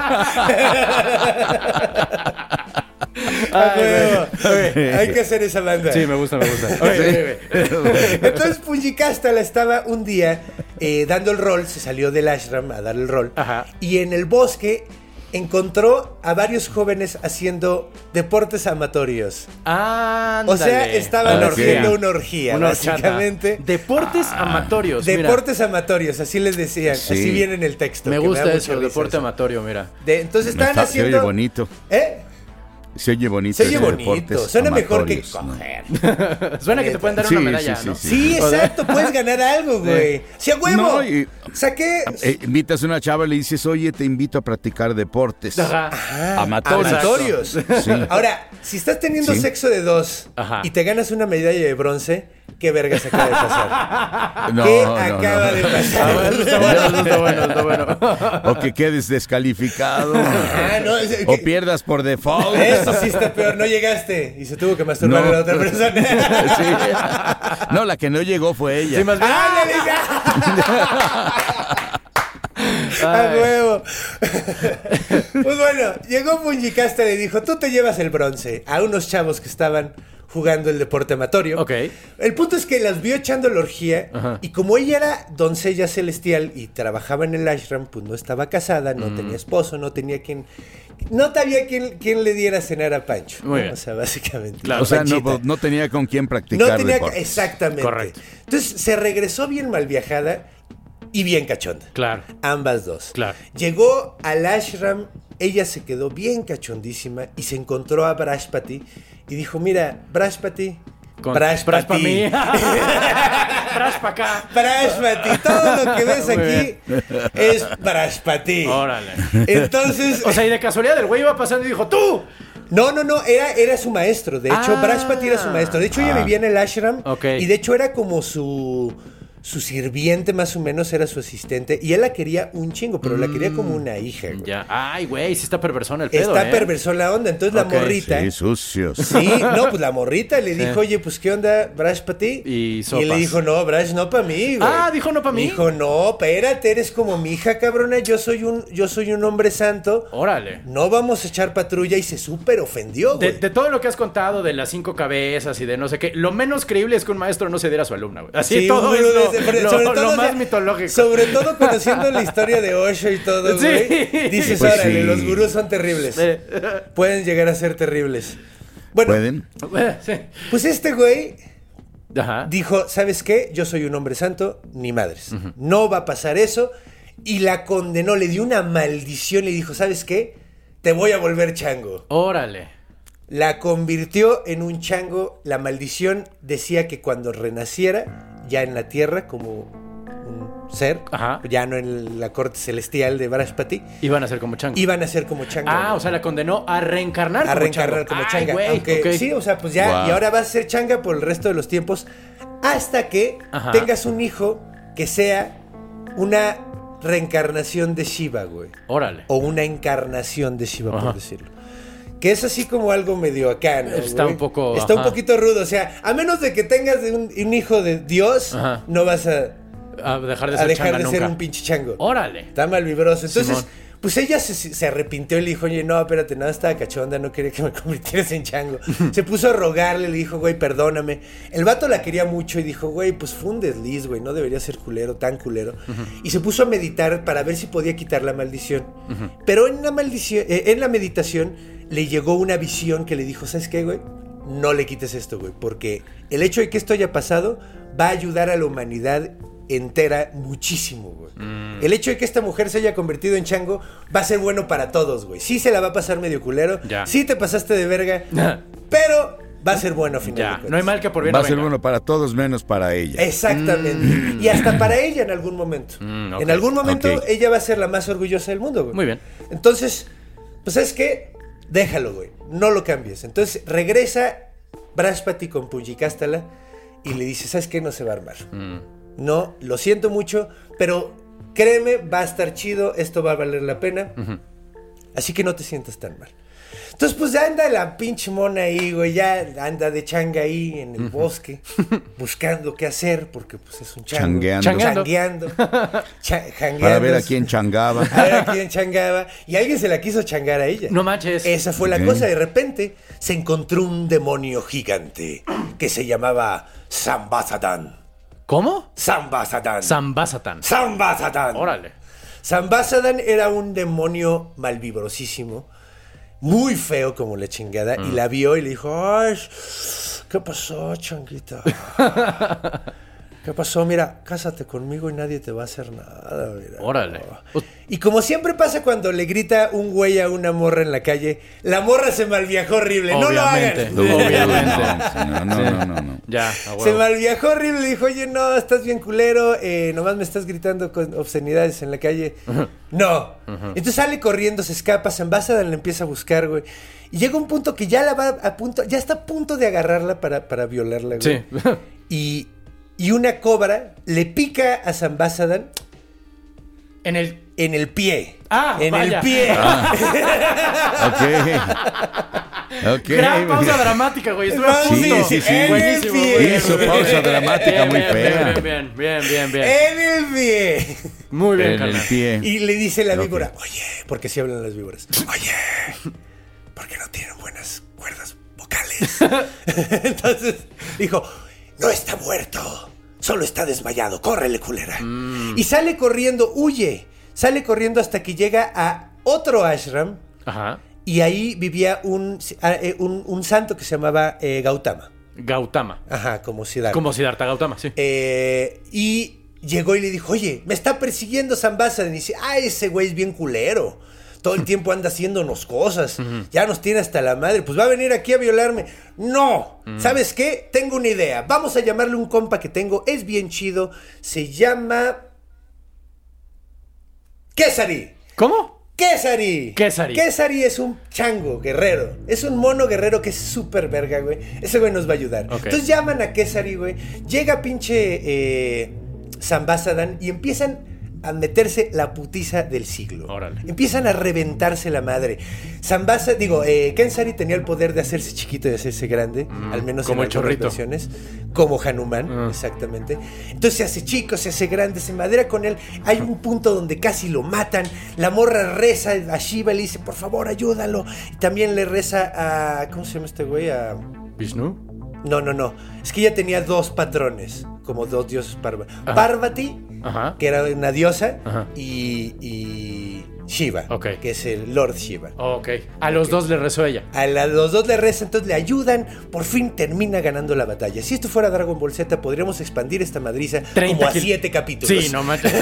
Hay que hacer esa banda. Sí, me gusta. Entonces Punjikastala estaba un día dando el rol, se salió del ashram a dar el rol. Ajá. Y en el bosque encontró a varios jóvenes haciendo deportes amatorios. Ándale. O sea, estaban haciendo una orgía, básicamente. Deportes amatorios. Deportes amatorios, así les decían. Sí. Así viene en el texto. Me gusta eso, deporte eso. Amatorio, mira. Entonces estaban haciendo... Se oye bonito. ¿Eh? Se oye bonito. Se oye bonito. Suena mejor que ¿no? coger. Suena que te pueden dar una medalla, ¿no? Sí, exacto. Puedes ganar algo, güey. ¡Sí, a huevo! No, saqué... invitas a una chava y le dices, oye, te invito a practicar deportes. Ajá. Amatorios. Sí. Ahora, si estás teniendo sexo de dos y te ganas una medalla de bronce, ¿qué vergas acaba de pasar? ¿Qué acaba de pasar? Está bueno. O que quedes descalificado. O pierdas por default. Eso sí está peor. No llegaste y se tuvo que masturbar a la otra persona. Sí. No, la que no llegó fue ella. Sí, más bien. ¡A huevo! Pues bueno, llegó Punjikastala y dijo, tú te llevas el bronce a unos chavos que estaban jugando el deporte amatorio. Ok. El punto es que las vio echando la orgía. Y como ella era doncella celestial y trabajaba en el ashram, pues no estaba casada, no tenía esposo, no tenía quien... No sabía quién le diera a cenar a Pancho. Muy bien. O sea, básicamente. Claro. O sea, no tenía con quién practicar. No tenía, deportes. exactamente. Correcto. Entonces se regresó bien mal viajada y bien cachonda. Claro. Ambas dos. Claro. Llegó al ashram, ella se quedó bien cachondísima y se encontró a Brahspati y dijo, mira, Brahspati... Brahspati. Brahspacá. Brahspati. Todo lo que ves aquí es Brahspati. Órale. Entonces... O sea, y de casualidad el güey iba pasando y dijo, ¡tú! No, era su maestro. De hecho, Brahspati era su maestro. De hecho, ella vivía en el ashram. Ok. Y de hecho era como su sirviente más o menos era su asistente y él la quería un chingo, pero la quería como una hija, güey. Ya. Ay, güey, sí está perversona el pedo, Está perversón la onda. Entonces la morrita... Sí, sucios. Sí, no, pues la morrita le dijo, oye, pues ¿qué onda, Brash, para ti? Y sopas. él le dijo, no, Brash, no para mí, güey. Dijo no para mí. Dijo, no, espérate, eres como mi hija, cabrona, yo soy un hombre santo. Órale. No vamos a echar patrulla y se súper ofendió, güey. De todo lo que has contado de las 5 cabezas y de no sé qué, lo menos creíble es que un maestro no se diera a su alumna, güey. Así Sí, todo es lo más o sea, mitológico. Sobre todo conociendo la historia de Osho y todo, Sí. güey. Dices, Pues órale, sí. los gurús son terribles. Pueden llegar a ser terribles. Bueno, ¿Pueden? Sí. pues este güey Ajá. dijo, ¿sabes qué? Yo soy un hombre santo, ni madres. No va a pasar eso. Y la condenó, le dio una maldición, le dijo, ¿sabes qué? Te voy a volver chango. Órale. La convirtió en un chango. La maldición decía que cuando renaciera, ya en la tierra, como un ser, Ajá. ya no en la corte celestial de Braspati, Iban a ser como chango. iban a ser como chango. O sea, la condenó a reencarnar a reencarnar como Ay, changa. güey, Aunque ok. sí, o sea, pues ya, Wow. y ahora vas a ser changa por el resto de los tiempos, hasta que Ajá. tengas un hijo que sea una reencarnación de Shiva, güey. Órale. O una encarnación de Shiva, Ajá. por decirlo. Que es así como algo medio acá, ¿no? Está güey? un poco, Está un ajá. poquito rudo. O sea, a menos de que tengas un hijo de Dios, Ajá. no vas a A dejar de a ser dejar changa de nunca. ser un pinche chango. Órale. Está mal vibroso. Entonces, Simón. pues ella se arrepintió y le dijo, oye, no, espérate, nada, estaba cachonda, no quería que me convirtieras en chango. Se puso a rogarle, le dijo, güey, perdóname. El vato la quería mucho y dijo, güey, pues fue un desliz, güey, no debería ser culero, tan culero. Y se puso a meditar para ver si podía quitar la maldición. Pero en la meditación le llegó una visión que le dijo, ¿sabes qué, güey? No le quites esto, güey, porque el hecho de que esto haya pasado va a ayudar a la humanidad entera muchísimo, güey. El hecho de que esta mujer se haya convertido en chango va a ser bueno para todos, güey. Sí se la va a pasar medio culero, Ya. sí te pasaste de verga, pero va a ser bueno a final de Ya. cuentas. No hay mal que por bien Va a no ser venga. bueno para todos menos para ella. Exactamente. Y hasta para ella en algún momento. Ok. En algún momento Ok. ella va a ser la más orgullosa del mundo, güey. Muy bien. Entonces, pues ¿sabes qué? Déjalo, güey. No lo cambies. Entonces regresa Braspati con Punjikastala y le dice, ¿sabes qué? No se va a armar. No, lo siento mucho, pero créeme, va a estar chido, esto va a valer la pena. Así que no te sientas tan mal. Entonces, pues ya anda la pinche mona ahí, güey, ya anda de changa ahí en el bosque, buscando qué hacer, porque pues es un chango. Changueando. Changueando. Jangueando. Para ver a quién changaba. A ver a quién changaba. Y alguien se la quiso changar a ella. No manches. Esa fue la Ok. cosa. De repente se encontró un demonio gigante que se llamaba Sambasatán. ¿Cómo? Sambasatán. Zambazatán. Sambasatán. Órale. Sambasatán era un demonio malvibrosísimo, muy feo como la chingada, y la vio y le dijo, ay, ¿qué pasó, changuita? ¿Qué pasó? Mira, cásate conmigo y nadie te va a hacer nada. Mira. Órale. Y como siempre pasa cuando le grita un güey a una morra en la calle, la morra se malviajó horrible. Obviamente. No lo hagan. Obviamente. No. Ya, a Se huevo. malviajó horrible. Le dijo, oye, no, estás bien culero. Nomás me estás gritando con obscenidades en la calle. No. Entonces sale corriendo, se escapa. Sambasatán la empieza a buscar, güey. Y llega un punto que ya la va a punto, ya está a punto de agarrarla para violarla, güey. Sí. Y una cobra le pica a Sambasatán En el... en el pie. Ah, en vaya. el pie. Ok. Gran pausa dramática, güey. Estuve a Sí, punto. sí, sí. Buenísimo. En el muy pie. bien, Hizo muy pausa bien. dramática muy fea. Bien. En el pie. Muy bien, En el carnal. pie. Y le dice la Ok. víbora, oye, porque si hablan las víboras, oye, porque no tienen buenas cuerdas vocales. Entonces dijo, no está muerto, solo está desmayado, córrele, culera. Y sale corriendo, huye, sale corriendo hasta que llega a otro ashram. Ajá. Y ahí vivía un santo que se llamaba Gautama. Gautama. Ajá, como Siddhartha. Como Siddhartha Gautama, sí. Y llegó y le dijo, oye, me está persiguiendo Sambasatán. Y dice, ese güey es bien culero. Todo el tiempo anda haciéndonos cosas. Ya nos tiene hasta la madre. Pues va a venir aquí a violarme. No. ¿Sabes qué? Tengo una idea. Vamos a llamarle un compa que tengo. Es bien chido. Se llama... Kesari. ¿Cómo? Kesari. Kesari. Kesari es un chango guerrero. Es un mono guerrero que es súper verga, güey. Ese güey nos va a ayudar. Ok. Entonces llaman a Kesari, güey. Llega pinche Zambazadan y empiezan a meterse la putiza del siglo. Órale. Empiezan a reventarse la madre. Kensari tenía el poder de hacerse chiquito y hacerse grande, al menos como en el chorrito. ocasiones, como Hanuman, exactamente. Entonces se hace chico, se hace grande, se madera con él. Hay un punto donde casi lo matan. La morra reza a Shiva, le dice, por favor, ayúdalo. Y también le reza a... ¿Cómo se llama este güey? A... ¿Vishnu? No. Es que ella tenía dos patrones, como dos dioses Parvati, Ajá. que era una diosa, Ajá. y Shiva, Ok. que es el Lord Shiva. Ok. A los dos le rezó ella. Los dos le rezan, entonces le ayudan, por fin termina ganando la batalla. Si esto fuera Dragon Ball Z, podríamos expandir esta madriza como a 7 capítulos. Sí, no manches.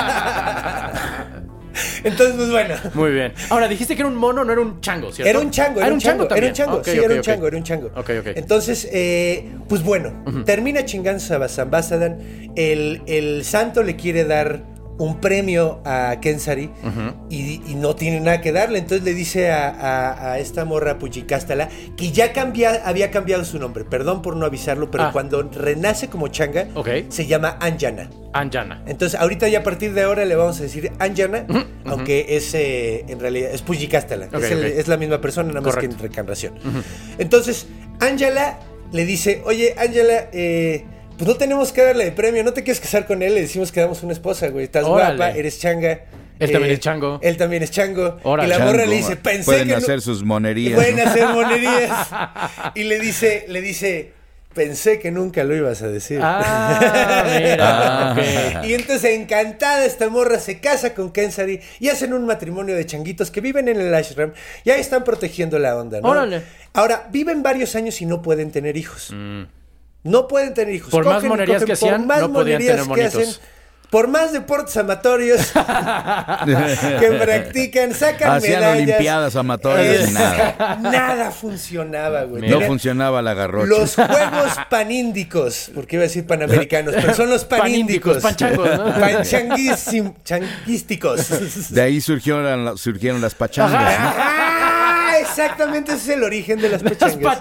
Entonces, pues bueno. Muy bien. Ahora, dijiste que era un mono, no era un chango, ¿cierto? Era un chango, era un chango también. Era un chango, Okay, sí, okay, era un okay. chango, era un chango. Ok. Entonces, pues bueno, termina chingándose a Zambazadan. El santo le quiere dar un premio a Kensari y no tiene nada que darle. Entonces le dice a esta morra Puchicástala que ya había cambiado su nombre. Perdón por no avisarlo, pero cuando renace como changa, se llama Anjana. Anjana. Entonces, ahorita ya a partir de ahora le vamos a decir Anjana, aunque es en realidad es Puchicástala. Es la misma persona, nada más que en reencarnación. Entonces, Anjala le dice, oye, Anjala, pues no tenemos que darle el premio, ¿no te quieres casar con él? Le decimos que damos una esposa, güey. Estás guapa, eres changa. Él también es chango. Él también es chango. Órale. Y la morra le dice, pueden hacer sus monerías. Pueden hacer monerías. Y le dice, pensé que nunca lo ibas a decir. Mira. Okay. Y entonces, encantada, esta morra se casa con Kensari y hacen un matrimonio de changuitos que viven en el ashram y ahí están protegiendo la onda, ¿no? Órale. Ahora, viven varios años y no pueden tener hijos. No pueden tener hijos. Por más monerías que hacían, no podían tener monitos. Por más deportes amatorios que practican, sacan hacían medallas. olimpiadas amatorias y nada. Nada funcionaba, güey. No funcionaba la garrocha. Los Juegos Paníndicos, porque iba a decir panamericanos, pero son los paníndicos. Panchangos, ¿no? Changuísticos. De ahí surgieron las pachangas, ¿no? Exactamente, ese es el origen de las pachangas.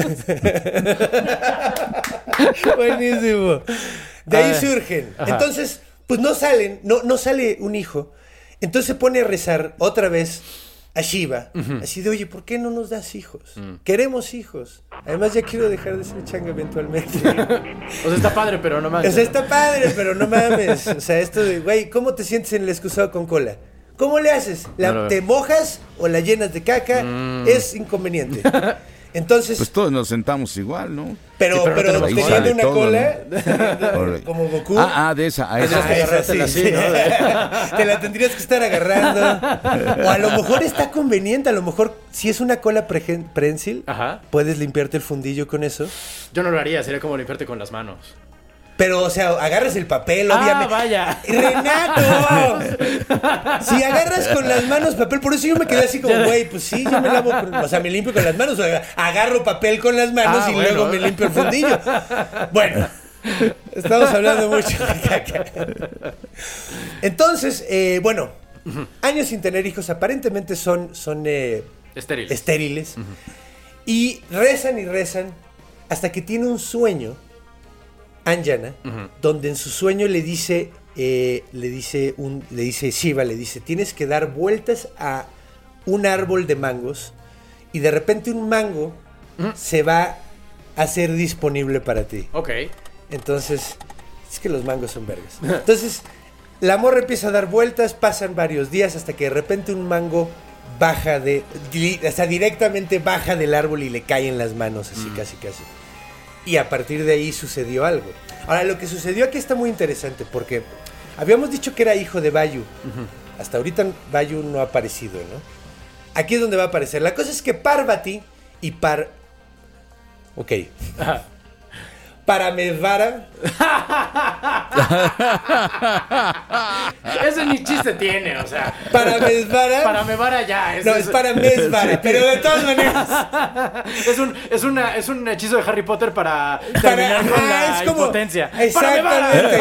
Buenísimo. De ahí surgen. Entonces, pues no sale un hijo. Entonces se pone a rezar otra vez a Shiva. Así de, oye, ¿por qué no nos das hijos? Queremos hijos. Además, ya quiero dejar de ser changa eventualmente. O sea, está padre, pero no mames. O sea, está padre, pero no mames. O sea, esto de, güey, ¿cómo te sientes en el excusado con cola? ¿Cómo le haces? ¿Te mojas o la llenas de caca? Es inconveniente. Entonces... Pues todos nos sentamos igual, ¿no? Pero teniendo una todo, cola, ¿no? como Goku. De esa. Sí. Te la tendrías que estar agarrando. O a lo mejor está conveniente, a lo mejor si es una cola prensil, puedes limpiarte el fundillo con eso. Yo no lo haría, sería como limpiarte con las manos. Pero, o sea, agarras el papel, obviamente. Vaya. ¡Renato! Si agarras con las manos papel, por eso yo me quedé así como, güey, pues sí, yo me lavo, o sea, me limpio con las manos, o sea, agarro papel con las manos y luego me limpio el fundillo. Bueno, estamos hablando mucho de caca. Entonces, bueno, años sin tener hijos aparentemente son estériles. Y rezan hasta que tiene un sueño Anjana, donde en su sueño le dice Shiva, le dice, tienes que dar vueltas a un árbol de mangos y de repente un mango se va a hacer disponible para ti. Ok. Entonces, es que los mangos son vergas. Entonces, la morra empieza a dar vueltas, pasan varios días hasta que de repente un mango directamente baja del árbol y le cae en las manos, así casi. Y a partir de ahí sucedió algo. Ahora, lo que sucedió aquí está muy interesante porque habíamos dicho que era hijo de Vayu. Hasta ahorita Vayu no ha aparecido, ¿no? Aquí es donde va a aparecer. La cosa es que Parvati y Paramesvara. Ese ni chiste tiene, o sea. Paramesvara ya. No, es Paramesvara, pero de todas maneras. Es un hechizo de Harry Potter para terminar con la impotencia. Exactamente.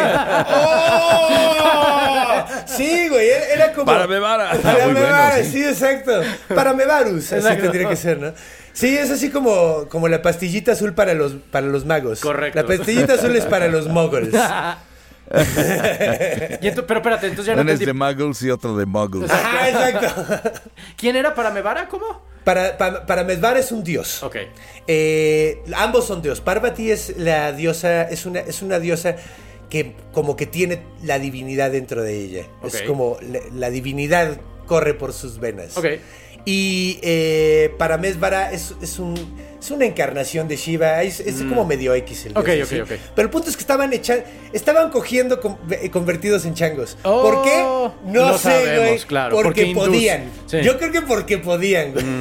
¡Oh! Sí, güey, era como... Paramesvara. Paramesvara, sí, exacto. Paramevarus, así tendría que ser, ¿no? Sí, es así como la pastillita azul para los magos. Correcto. La pastillita azul es para los muggles. Pero espérate, entonces ya no Uno es entendí. de Muggles y otro de Muggles. Ajá, exacto. ¿Quién era Paramesvara? ¿Cómo? Paramesvara es un dios. Ok. Ambos son dios. Parvati es la diosa, es una diosa que como que tiene la divinidad dentro de ella. Ok. Es como la divinidad corre por sus venas. Ok. Y Paramesvara es una encarnación de Shiva. Es como medio X el dios. ¿sí? Ok. Pero el punto es que estaban cogiendo convertidos en changos. Oh, ¿Por qué? No lo sé, sabemos, güey. claro, Porque porque hindús. podían. Sí. Yo creo que porque podían, güey.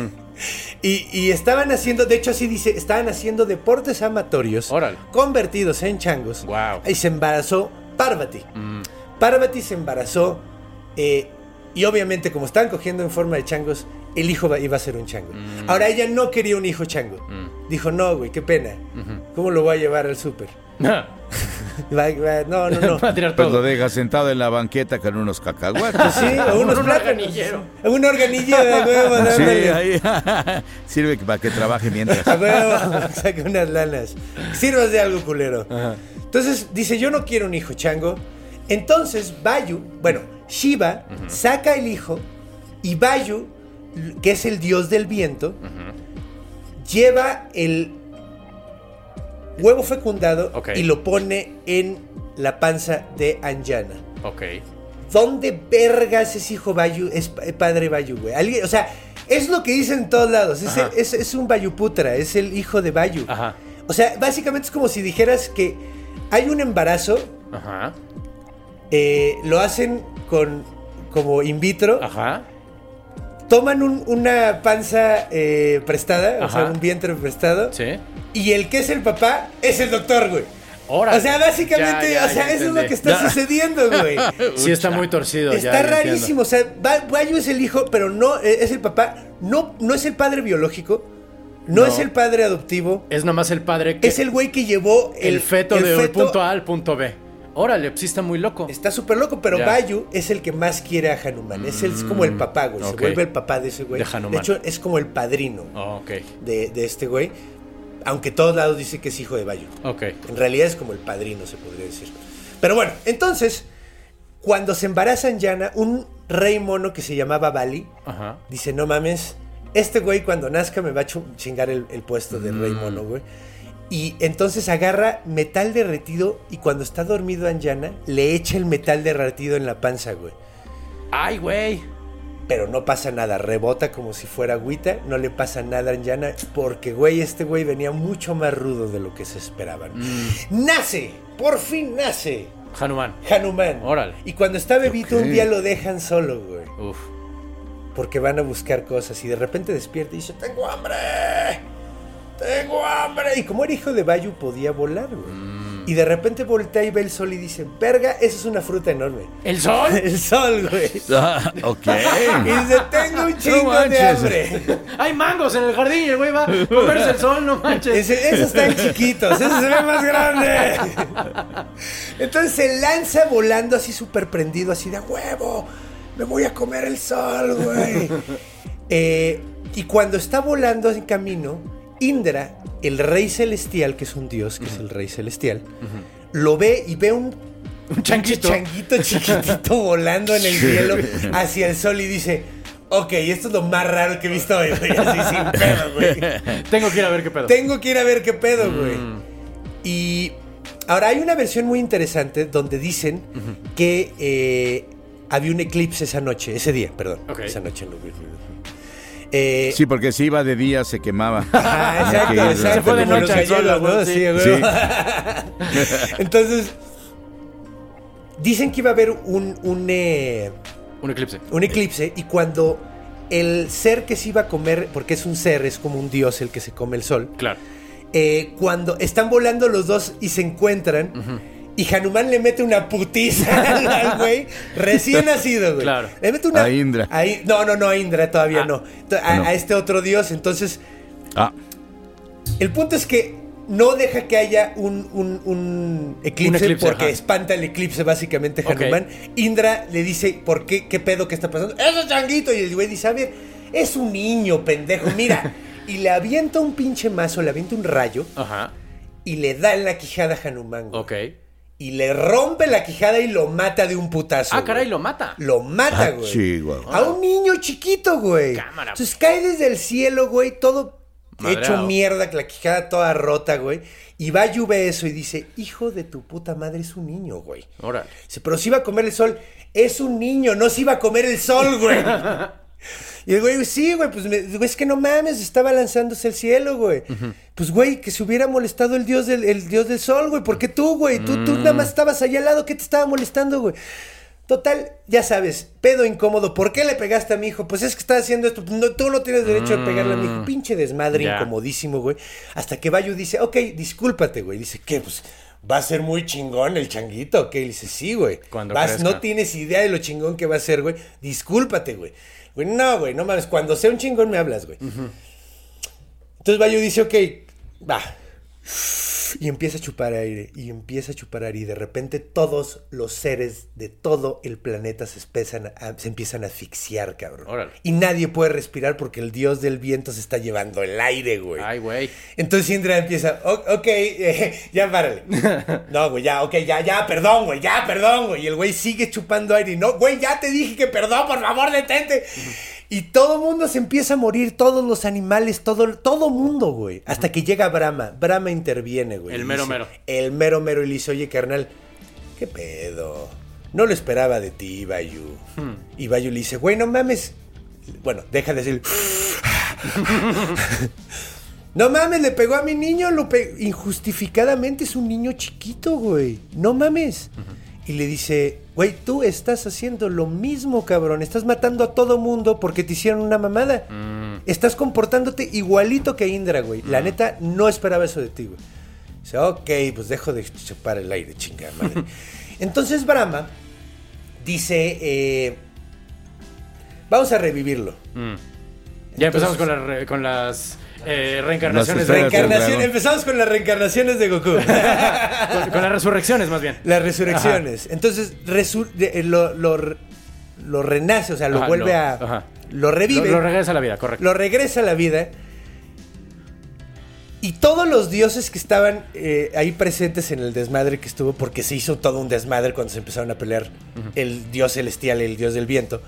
Y estaban haciendo, de hecho así dice, estaban haciendo deportes amatorios. Órale. Convertidos en changos. Wow. Y se embarazó Parvati. Parvati se embarazó y obviamente como estaban cogiendo en forma de changos, el hijo iba a ser un chango. Ahora ella no quería un hijo chango. Dijo, no, güey, qué pena. ¿Cómo lo voy a llevar al súper? No. Va a tirar Pues todo. lo deja sentado en la banqueta con unos cacahuates. Sí, o unos Un plátanos. organillero. Un organillero de huevo, Sí, dándole. ahí. Sirve para que trabaje mientras. A huevo, saca unas lanas. Sirvas de algo, culero. Ajá. Entonces dice, yo no quiero un hijo chango. Entonces Shiva saca el hijo y Vayu, que es el dios del viento, lleva el huevo fecundado y lo pone en la panza de Anjana. Ok. ¿Dónde vergas es hijo Vayu? Es padre Vayu, güey. O sea, es lo que dicen en todos lados. Es un Vayuputra, es el hijo de Vayu. Ajá. O sea, básicamente es como si dijeras que hay un embarazo, Ajá. lo hacen como in vitro, Ajá. toman una panza prestada, o Ajá. sea, un vientre prestado, Sí. y el que es el papá es el doctor, güey. Órale. O sea, básicamente, Ya eso es entendí. lo que está sucediendo, güey. Sí, está muy torcido. Está ya rarísimo, o sea, Vayu es el hijo, pero no es el papá, no es el padre biológico, no es el padre adoptivo, Es nomás el padre que... es el güey que llevó el feto del punto A al punto B. Órale, pues sí está muy loco. Está súper loco, pero Ya. Vayu es el que más quiere a Hanuman. Es como el papá, güey. ok. Se vuelve el papá de ese güey. De Hanuman. De hecho, es como el padrino Oh, ok. de este güey. Aunque todos lados dice que es hijo de Vayu. Ok. En realidad es como el padrino, se podría decir. Pero bueno, entonces, cuando se embaraza Anjana, un rey mono que se llamaba Bali, Ajá. dice, no mames, este güey cuando nazca me va a chingar el puesto de rey mono, güey. Y entonces agarra metal derretido y cuando está dormido Anjana, le echa el metal derretido en la panza, güey. Ay, güey. Pero no pasa nada, rebota como si fuera agüita, no le pasa nada a Anjana, porque, güey, este güey venía mucho más rudo de lo que se esperaban. ¡Nace! ¡Por fin nace! Hanuman. Hanuman. Órale. Y cuando está bebito, Ok. un día lo dejan solo, güey. Uf. Porque van a buscar cosas y de repente despierta y dice, ¡tengo hambre! ¡Tengo hambre! Y como era hijo de Vayu, podía volar, güey. Y de repente voltea y ve el sol y dice, verga, eso es una fruta enorme. ¿El sol? El sol, güey. Ah, ok. Y dice, tengo un chingo de manches. hambre. Hay mangos en el jardín y el güey va a comerse el sol, no manches. Dice, esos están chiquitos, eso se ve más grande. Entonces se lanza volando así súper prendido, así de huevo. Me voy a comer el sol, güey. Y cuando está volando en camino, Indra, el rey celestial, que es un dios, que es el rey celestial, lo ve y ve un changuito. changuito chiquitito volando en el cielo hacia el sol y dice, ok, esto es lo más raro que he visto hoy, güey. Así sin pedo, güey. Tengo que ir a ver qué pedo. Tengo que ir a ver qué pedo, güey. Y ahora hay una versión muy interesante donde dicen que había un eclipse ese día, perdón. Ok. Esa noche no vi. Sí, porque si iba de día se quemaba. Exacto, Tenía que ir exacto. Se fue de como noche los al sol, gallegos, güey, ¿no? sí. Sí, güey. Sí. Entonces, dicen que iba a haber un Un eclipse. y cuando el ser que se iba a comer, porque es un ser, es como un dios el que se come el sol, Claro. cuando están volando los dos y se encuentran, y Hanuman le mete una putiza al güey recién nacido, güey. Claro. Le mete una... A Indra. No, a Indra todavía no. no. A este otro dios, entonces... Ah, El punto es que no deja que haya un eclipse, porque ajá. espanta el eclipse básicamente Ok. Hanuman. Indra le dice, ¿por qué? ¿Qué pedo que está pasando? ¡Eso es changuito! Y el güey dice, a ver, es un niño, pendejo, mira. Y le avienta un pinche mazo, le avienta un rayo Ajá. y le da en la quijada a Hanuman, güey. Ok. y le rompe la quijada y lo mata de un putazo. Ah, caray, güey. lo mata. Lo mata, güey. Sí, güey. A un niño chiquito, güey. Cámara. Entonces cae desde el cielo, güey, todo Madreado. hecho mierda, la quijada toda rota, güey. Y Bayu ve eso y dice, hijo de tu puta madre, es un niño, güey. Órale. Dice, pero si iba a comer el sol. Es un niño, no se iba a comer el sol, güey. Y el güey, sí, güey, pues es que no mames, estaba lanzándose al cielo, güey. Pues, güey, que se hubiera molestado el dios del sol, güey. ¿Por qué tú, güey? Tú nada más estabas allá al lado, ¿qué te estaba molestando, güey? Total, ya sabes, pedo incómodo. ¿Por qué le pegaste a mi hijo? Pues es que está haciendo esto. No, tú no tienes derecho a pegarle a mi hijo. Pinche desmadre incomodísimo, güey. Hasta que Bayu dice, ok, discúlpate, güey. Dice, ¿qué? Pues va a ser muy chingón el changuito, ¿ok? Le dice, sí, güey. No tienes idea de lo chingón que va a ser, güey. Discúlpate, güey. Güey, no mames. Cuando sea un chingón me hablas, güey. Entonces Bayu dice, ok, va. Y empieza a chupar aire, y de repente todos los seres de todo el planeta se empiezan a asfixiar, cabrón. Órale. Y nadie puede respirar porque el dios del viento se está llevando el aire, güey. Ay, güey. Entonces Indra empieza, ok, ya párale. No, güey, ya, perdón, güey. Y el güey sigue chupando aire. No, güey, ya te dije que perdón, por favor, detente. Y todo mundo se empieza a morir, todos los animales, todo mundo, güey. Hasta que llega Brahma. Brahma interviene, güey. El mero mero. El mero mero. Y le dice, oye, carnal, ¿qué pedo? No lo esperaba de ti, Bayu. Y Bayu le dice, güey, no mames. Bueno, deja de decir. No mames, le pegó a mi niño, injustificadamente, es un niño chiquito, güey. No mames. Y le dice, güey, tú estás haciendo lo mismo, cabrón. Estás matando a todo mundo porque te hicieron una mamada. Estás comportándote igualito que Indra, güey. La neta, no esperaba eso de ti, güey. Dice, ok, pues dejo de chupar el aire, chingada madre. Entonces Brahma dice, vamos a revivirlo. Ya empezamos con las reencarnaciones. Empezamos con las reencarnaciones de Goku. con las resurrecciones, más bien. Las resurrecciones. Ajá. Entonces lo renace, o sea, lo vuelve lo revive. Lo regresa a la vida, correcto. Lo regresa a la vida. Y todos los dioses que estaban ahí presentes en el desmadre que estuvo, porque se hizo todo un desmadre cuando se empezaron a pelear el dios celestial y el dios del viento.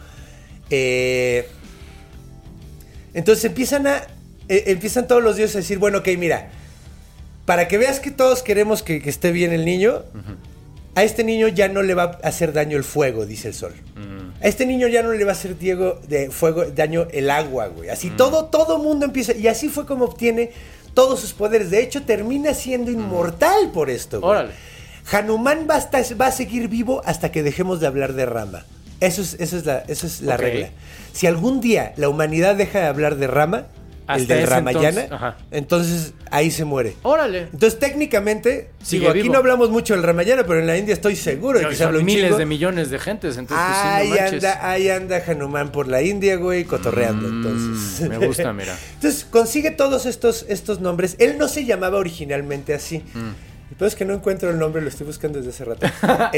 Entonces empiezan todos los dioses a decir, bueno, ok, mira, para que veas que todos queremos que esté bien el niño, a este niño ya no le va a hacer daño el fuego, dice el sol. A este niño ya no le va a hacer daño el agua, güey. Así todo mundo empieza, y así fue como obtiene todos sus poderes. De hecho, termina siendo inmortal por esto, güey. Órale. Hanuman va a seguir vivo hasta que dejemos de hablar de Rama. Esa es la regla. Si algún día la humanidad deja de hablar de Rama, el del Ramayana, entonces ahí se muere. Órale. Entonces técnicamente, aquí no hablamos mucho del Ramayana, pero en la India estoy seguro de que se habla un miles chingo. de millones de gentes, entonces pues, sí, no ahí anda Hanuman por la India, güey, cotorreando. Entonces me gusta, mira. Entonces consigue todos estos nombres. Él no se llamaba originalmente así. Pero es que no encuentro el nombre, lo estoy buscando desde hace rato.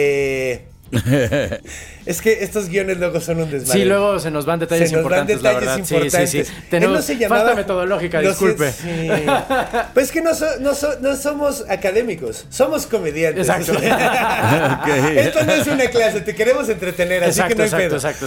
Es que estos guiones luego son un desmadre. Sí, luego se nos van detalles importantes, la verdad. Sí. Tenemos, no se llamaba, falta metodológica, disculpe. Sí. Pues es que no somos académicos, somos comediantes. Exacto. Esto no es una clase, te queremos entretener, así que no hay pedo. Exacto.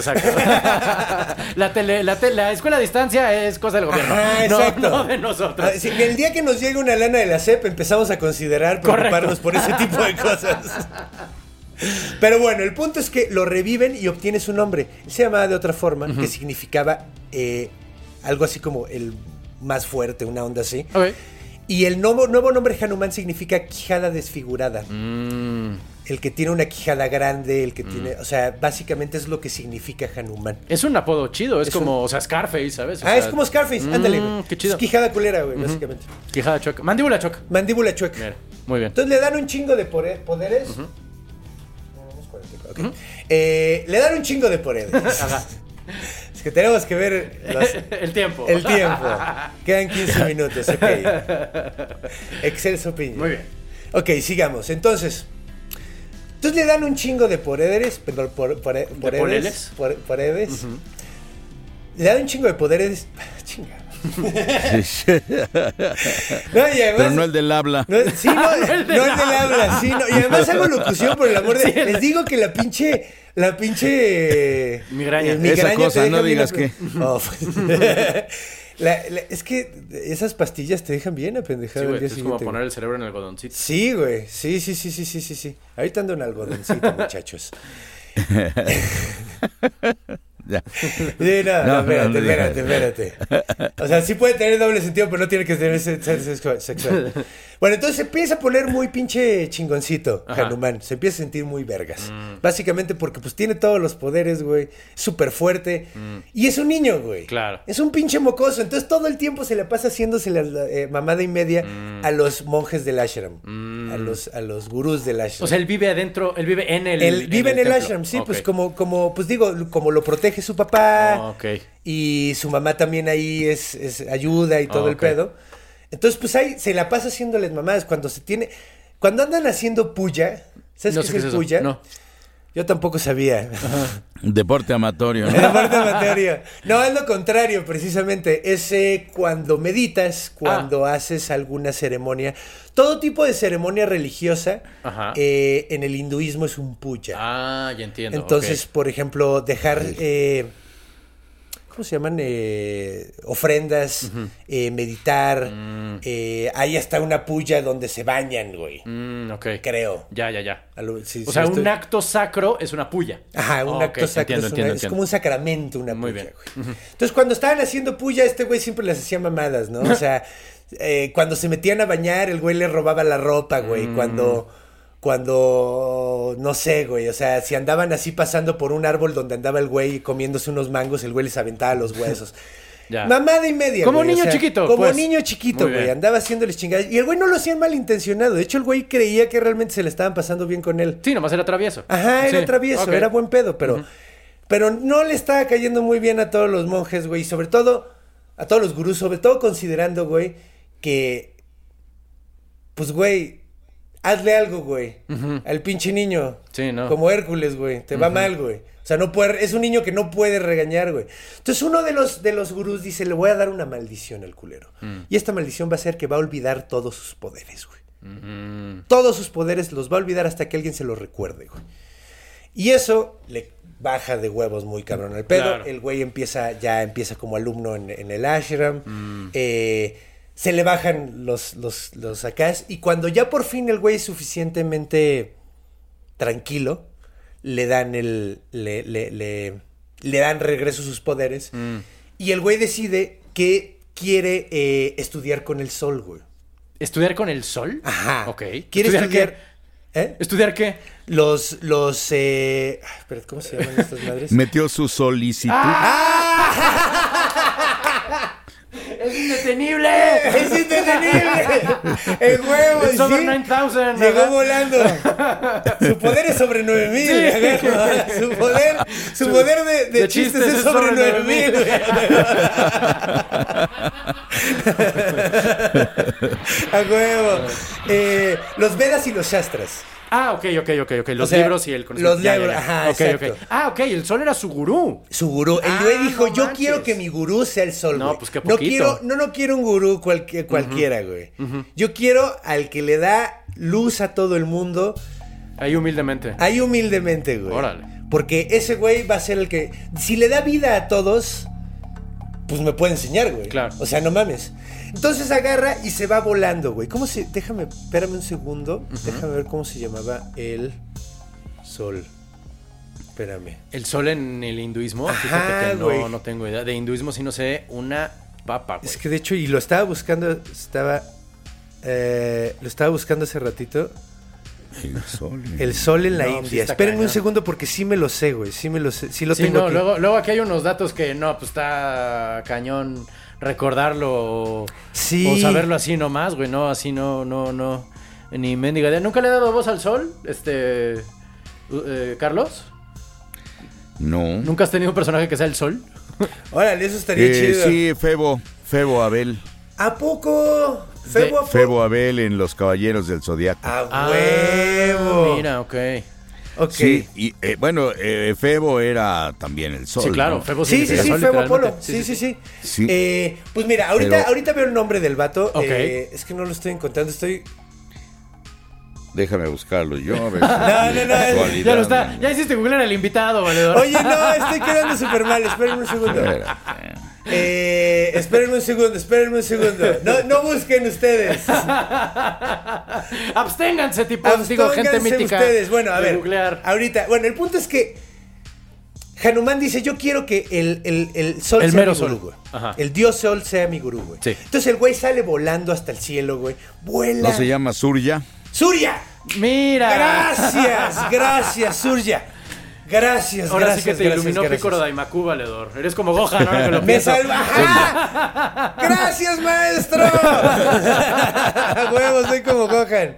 La escuela a distancia es cosa del gobierno. No de nosotros. El día que nos llegue una lana de la SEP empezamos a considerar preocuparnos por ese tipo de cosas. Pero bueno, el punto es que lo reviven y obtiene su nombre. Él se llamaba de otra forma, que significaba algo así como el más fuerte, una onda así. Okay. Y el nuevo nombre Hanuman significa quijada desfigurada. El que tiene una quijada grande, el que tiene... O sea, básicamente es lo que significa Hanuman. Es un apodo chido, es como, o sea, Scarface, ¿sabes? Es como Scarface, ándale, güey. Qué chido. Es quijada culera, güey, básicamente. Quijada chueca. Mandíbula chueca. Mandíbula chueca. Mira, muy bien. Entonces le dan un chingo de poderes. Okay. Le dan un chingo de poderes. Es que tenemos que ver el tiempo. Quedan 15 minutos, ok. Excelso piña. Muy bien. Ok, sigamos. Entonces le dan un chingo de poderes. Poderes. Le dan un chingo de poderes. Chinga. Pero no el del habla. No el del habla, sí, no. Y además hago locución por el amor de... Les digo que la pinche migraña. Esa cosa, no digas que... Oh, es que esas pastillas te dejan bien apendejado sí, el día es siguiente. Es como poner el cerebro en algodoncito. Sí, güey. Sí. Ahorita ando en algodoncito, muchachos. Ya. Sí, espérate. O sea, sí puede tener doble sentido, pero no tiene que tener ser sexual. Bueno, entonces se empieza a poner muy pinche chingoncito, Hanuman. Se empieza a sentir muy vergas. Básicamente porque pues tiene todos los poderes, güey. Súper fuerte. Y es un niño, güey. Claro. Es un pinche mocoso. Entonces todo el tiempo se le pasa haciéndose la mamada y media a los monjes del ashram. A los gurús del ashram. O sea, él vive adentro, él vive en el Él vive en el templo. ashram, sí, Okay. pues como lo protege su papá. Okay. Y su mamá también ahí es ayuda y todo el pedo. Entonces, pues ahí se la pasa haciéndoles mamadas. Cuando andan haciendo puya, ¿sabes No qué sé es el puya? No. Yo tampoco sabía. Deporte amatorio. ¿no? Deporte amatorio. No, es lo contrario, precisamente. Es cuando meditas, cuando haces alguna ceremonia. Todo tipo de ceremonia religiosa en el hinduismo es un puya. Ah, ya entiendo. Entonces, por ejemplo, dejar... ¿cómo se llaman? Ofrendas, meditar. Hay hasta una puya donde se bañan, güey. Okay. Creo. Ya. Sí, o sea, un acto sacro es una puya. Ajá, un acto sacro entiendo. es como un sacramento, una Muy puya, bien. güey. Entonces, cuando estaban haciendo puya, este güey siempre les hacía mamadas, ¿no? O sea, cuando se metían a bañar, el güey le robaba la ropa, güey. Cuando, no sé, güey, o sea, si andaban así pasando por un árbol donde andaba el güey comiéndose unos mangos, el güey les aventaba los huesos. Ya. Mamada y media, como güey, niño o sea, chiquito, como pues. niño chiquito, güey, andaba haciéndoles chingadas. Y el güey no lo hacía malintencionado, de hecho el güey creía que realmente se le estaban pasando bien con él. Sí, nomás era travieso. Ajá, era travieso, era buen pedo, pero no le estaba cayendo muy bien a todos los monjes, güey, sobre todo a todos los gurús, sobre todo considerando, güey, que, pues, güey, hazle algo, güey, al pinche niño. Sí, ¿no? Como Hércules, güey, te va mal, güey. O sea, no puede, es un niño que no puede regañar, güey. Entonces uno de los gurús dice, le voy a dar una maldición al culero. Y esta maldición va a ser que va a olvidar todos sus poderes, güey. Todos sus poderes los va a olvidar hasta que alguien se los recuerde, güey. Y eso le baja de huevos muy cabrón al pedo. Claro. El güey empieza como alumno en el ashram. Se le bajan los acás. Y cuando ya por fin el güey es suficientemente tranquilo, le dan le dan regreso sus poderes. Y el güey decide que quiere estudiar con el sol, güey. ¿Estudiar con el sol? Ajá. Ok. ¿Quiere estudiar? ¿Eh? ¿Estudiar qué? Espera, ¿cómo se llaman estas madres? Metió su solicitud. ¡Es indetenible! ¡Es indetenible! ¡El huevo! It's over ¿sí? 9000. Llegó volando. Su poder es sobre 9000. Sí. Su poder de chistes es sobre 9000. A huevo. Los Vedas y los Shastras. Ah, ok. Los libros y el conocimiento. Los libros, ajá, okay. Ah, ok, el sol era su gurú. Su gurú. El güey dijo, yo quiero que mi gurú sea el sol, güey. No, pues qué poquito. No quiero un gurú cualquiera, güey. Yo quiero al que le da luz a todo el mundo. Ahí humildemente, güey. Órale. Porque ese güey va a ser el que... Si le da vida a todos, pues me puede enseñar, güey. Claro. O sea, no mames. Entonces agarra y se va volando, güey. Espérame un segundo. Déjame ver cómo se llamaba el sol. Espérame. ¿El sol en el hinduismo? Ajá, fíjate que güey. no tengo idea. De hinduismo sí no sé una papa, güey. Es que de hecho, y lo estaba buscando, lo estaba buscando hace ratito. El sol en la India. Sí, Espérenme cañón. Un segundo porque sí me lo sé, güey. Sí lo Sí, tengo no, aquí. luego aquí hay unos datos que pues está cañón recordarlo Sí. o saberlo así nomás, güey, no, así no, ni mendiga idea. ¿Nunca le he dado voz al sol, Carlos? No. ¿Nunca has tenido un personaje que sea el sol? Órale, eso estaría chido. Sí, Febo Abel. ¿A poco? Febo Abel en Los Caballeros del Zodiaco. ¡A huevo! Mira, ok. Ok. Sí, y bueno, Febo era también el sol. Sí, claro, ¿no? Febo Sí, sol, Febo Polo. literalmente. Sí. Pues mira, ahorita veo el nombre del vato. Okay. Es que no lo estoy encontrando, Déjame buscarlo yo. A ver No. Ya lo está. Ya hiciste googlear al invitado, valedor. Oye, no, estoy quedando súper mal. Espérenme un segundo. Espérenme un segundo. No busquen ustedes. Absténganse, digo, gente mítica. Ustedes. Bueno, a ver. Googlear. Ahorita, bueno, el punto es que Hanuman dice, yo quiero que el sol El sea mero mi gurú, sol. güey. Ajá. El dios sol sea mi gurú, güey. Sí. Entonces el güey sale volando hasta el cielo, güey. Vuela. ¿No se llama Surya? ¡Surya! Mira. Gracias, Surya. Gracias, Ahora gracias. sí que te iluminó Picoro Daimaku, valedor. Eres como Gohan, ahora que lo ¡Me pienso. salva! ¡Ajá! ¡Gracias, maestro! A huevo, soy como Gohan.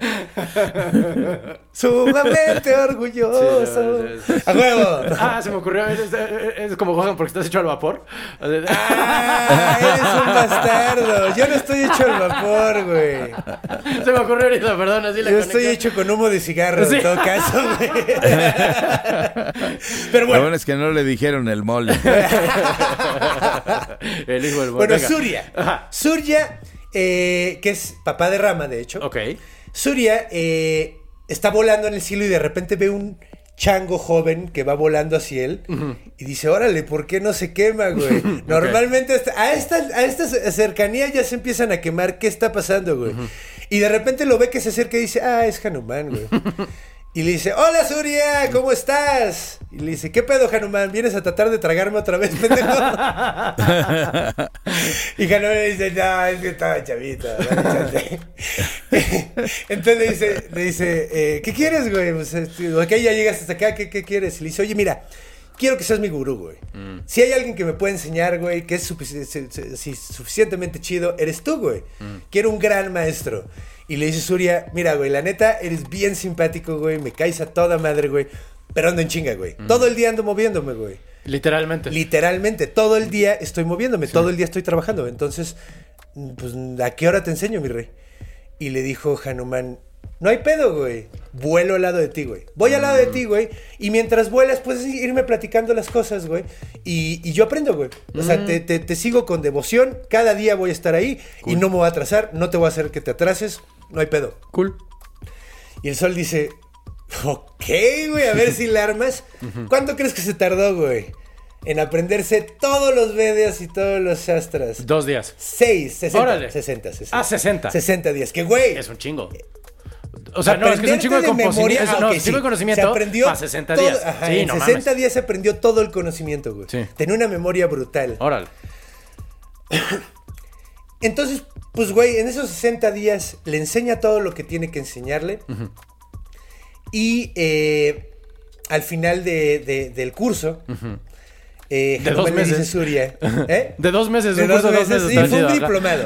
Sumamente orgulloso. Sí. ¡A huevo! Se me ocurrió. Es como Gohan porque estás hecho al vapor. Eres un bastardo. Yo no estoy hecho al vapor, güey. Se me ocurrió ahorita, perdón, así la Yo conexión. estoy hecho con humo de cigarro, Sí. en todo caso, güey. Pero Lo bueno. bueno es que no le dijeron el mole. El hijo del Bueno, Venga. Surya. Ajá. Surya, que es papá de Rama, de hecho. Ok. Surya está volando en el cielo y de repente ve un chango joven que va volando hacia él y dice, órale, ¿por qué no se quema, güey? Normalmente a estas cercanías ya se empiezan a quemar. ¿Qué está pasando, güey? Y de repente lo ve que se acerca y dice, es Hanuman, güey. Y le dice, hola Surya, ¿cómo estás? Y le dice, ¿qué pedo, Hanuman? ¿Vienes a tratar de tragarme otra vez, pendejo? Y Hanuman le dice, no, es que estaba chavito. Entonces le dice, ¿qué quieres, güey? Pues, ok, ya llegas hasta acá, ¿qué quieres? Y le dice, oye, mira, quiero que seas mi gurú, güey. Si hay alguien que me puede enseñar, güey, que es suficientemente chido, eres tú, güey. Quiero un gran maestro. Y le dice Surya, mira, güey, la neta, eres bien simpático, güey, me caes a toda madre, güey, pero ando en chinga, güey. Todo el día ando moviéndome, güey. Literalmente, todo el día estoy moviéndome, todo el día estoy trabajando. Entonces, pues, ¿a qué hora te enseño, mi rey? Y le dijo Hanuman, no hay pedo, güey. Vuelo al lado de ti, güey. Voy al lado de ti, güey. Y mientras vuelas, puedes irme platicando las cosas, güey. Y yo aprendo, güey. O sea, te sigo con devoción. Cada día voy a estar ahí. Cool. Y no me voy a atrasar. No te voy a hacer que te atrases. No hay pedo. Cool. Y el sol dice, ok, güey, a ver si la armas. ¿Cuánto crees que se tardó, güey? En aprenderse todos los Vedas y todos los Shastras. 2 días. 60. Órale. 60. 60. 60 días. Que, güey. Es un chingo. O sea, no, es que es un chingo de conocimiento. Okay, un chingo de conocimiento. Se aprendió para 60 días. Ajá, sí, en 60 días se aprendió todo el conocimiento, güey. Sí. Tenía una memoria brutal. Órale. Entonces, pues, güey, en esos 60 días le enseña todo lo que tiene que enseñarle. Y al final del curso, de 2 meses. Dice Surya, De 2 meses, de un curso de 2 meses. Sí, fue un diplomado.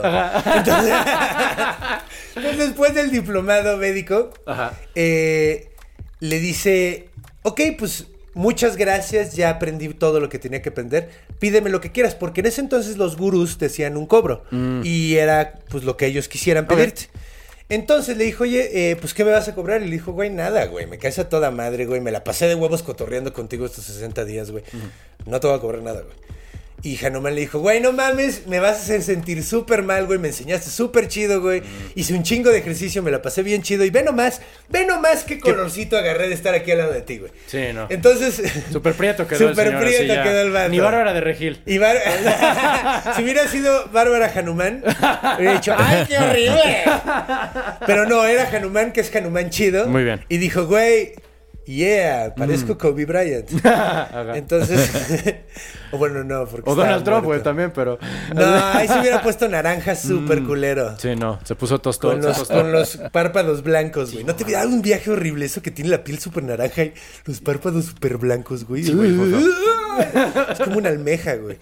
Entonces, después del diplomado médico, le dice, ok, pues muchas gracias, ya aprendí todo lo que tenía que aprender, pídeme lo que quieras, porque en ese entonces los gurús te hacían un cobro y era pues lo que ellos quisieran pedirte. Entonces le dijo, oye, pues ¿qué me vas a cobrar? Y le dijo, güey, nada, güey, me caes a toda madre, güey, me la pasé de huevos cotorreando contigo estos 60 días, güey, no te voy a cobrar nada, güey. Y Hanuman le dijo, güey, no mames, me vas a hacer sentir súper mal, güey, me enseñaste súper chido, güey. Hice un chingo de ejercicio, me la pasé bien chido. Y ve nomás qué colorcito agarré de estar aquí al lado de ti, güey. Sí, ¿no? Entonces... Súper prieto quedó el señor. Súper prieto quedó el vato. Ni Bárbara de Regil. Si hubiera sido Bárbara Hanuman, hubiera dicho, ¡ay, qué horrible! Pero no, era Hanuman, que es Hanuman chido. Muy bien. Y dijo, güey... Yeah, parezco Kobe Bryant. Entonces, o bueno, no, porque o Donald Trump, güey, también, pero no, ahí se hubiera puesto naranja súper culero. Sí, no, se puso tostón. Con los párpados blancos, güey. ¿No te hubiera dado un viaje horrible eso que tiene la piel súper naranja y los párpados súper blancos, güey? Sí, güey, es como una almeja, güey.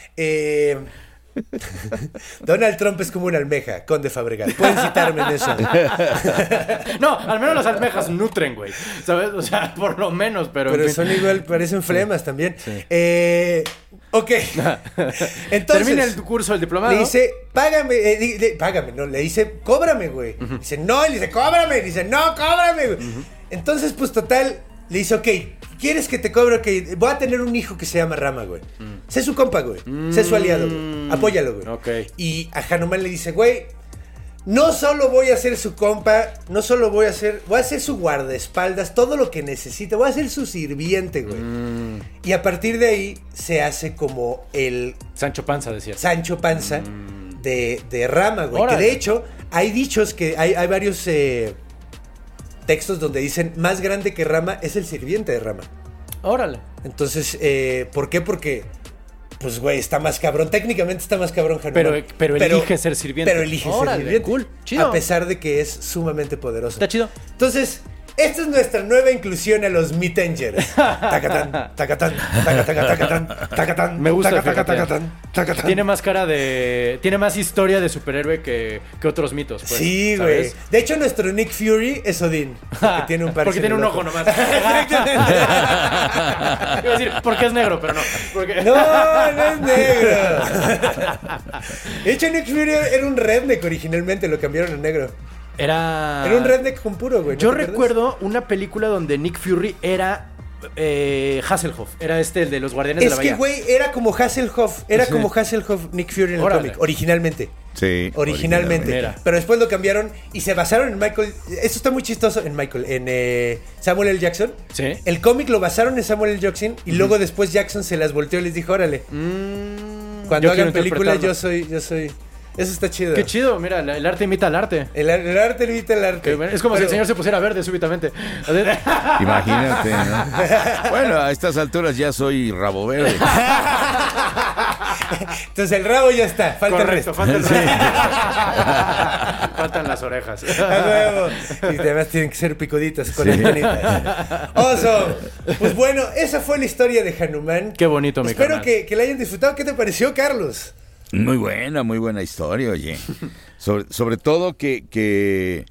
Donald Trump es como una almeja, Conde Fabregat. Pueden citarme en eso. No, al menos las almejas nutren, güey. ¿Sabes? O sea, por lo menos, pero en fin. Son igual, parecen flemas también. Sí. Ok. Entonces, termina el curso, el diplomado. Le dice, págame, págame, no, le dice, cóbrame, güey. Dice, no, y le dice, cóbrame. Dice, no, cóbrame, güey. Entonces, pues total, le dice, ok, ¿quieres que te cobre? Ok, voy a tener un hijo que se llama Rama, güey. Sé su compa, güey. Sé su aliado, güey. Apóyalo, güey. Ok. Y a Hanuman le dice, güey, no solo voy a ser su compa, voy a ser su guardaespaldas, todo lo que necesite, voy a ser su sirviente, güey. Y a partir de ahí se hace como el Sancho Panza, decía. Sancho Panza de Rama, güey. Órale. Que de hecho, hay dichos que hay varios textos donde dicen más grande que Rama es el sirviente de Rama. Órale. Entonces, ¿por qué? Porque, pues, güey, está más cabrón. Técnicamente está más cabrón Hanuman. Pero elige ser sirviente. Pero elige Órale, ser sirviente. Cool. Chido. A pesar de que es sumamente poderoso. Está chido. Entonces, esta es nuestra nueva inclusión a los Meetengers. Tacatán, tacatán, tacatán, tacatán, tacatán. Me gusta, tacatán, fíjate. tacatán. Tiene más cara de... Tiene más historia de superhéroe que otros mitos, pues. Sí, güey. ¿sabes? De hecho, nuestro Nick Fury es Odín. Porque tiene un par. Porque tiene un ojo nomás. Iba a decir, porque es negro, pero no. Porque... No es negro. De hecho, Nick Fury era un redneck originalmente, lo cambiaron a negro. Era Era un redneck con puro, güey. ¿no Yo te acuerdas? recuerdo una película donde Nick Fury era Hasselhoff. Era el de los Guardianes de la Es que, Bahía. güey, era como Hasselhoff. Era como Hasselhoff Nick Fury en el Órale. cómic, originalmente. Sí. Originalmente. Mira. Pero después lo cambiaron y se basaron en Michael. Esto está muy chistoso en Samuel L. Jackson. Sí. El cómic lo basaron en Samuel L. Jackson y luego después Jackson se las volteó y les dijo, órale. Cuando Yo hagan quiero películas, interpretarlo. yo soy. Eso está chido. Qué chido, mira, el arte imita al arte. El arte evita el arte. Es como si el señor se pusiera verde súbitamente. Imagínate, ¿no? Bueno, a estas alturas ya soy rabo verde. Entonces el rabo ya está. Falta el Correcto, resto. falta el resto. Faltan las orejas. A huevo. Y además tienen que ser picuditas con antenitas. Oso. Pues bueno, esa fue la historia de Hanuman. Qué bonito, mi Espero carnal. que la hayan disfrutado. ¿Qué te pareció, Carlos? Muy buena historia, oye. Sobre todo que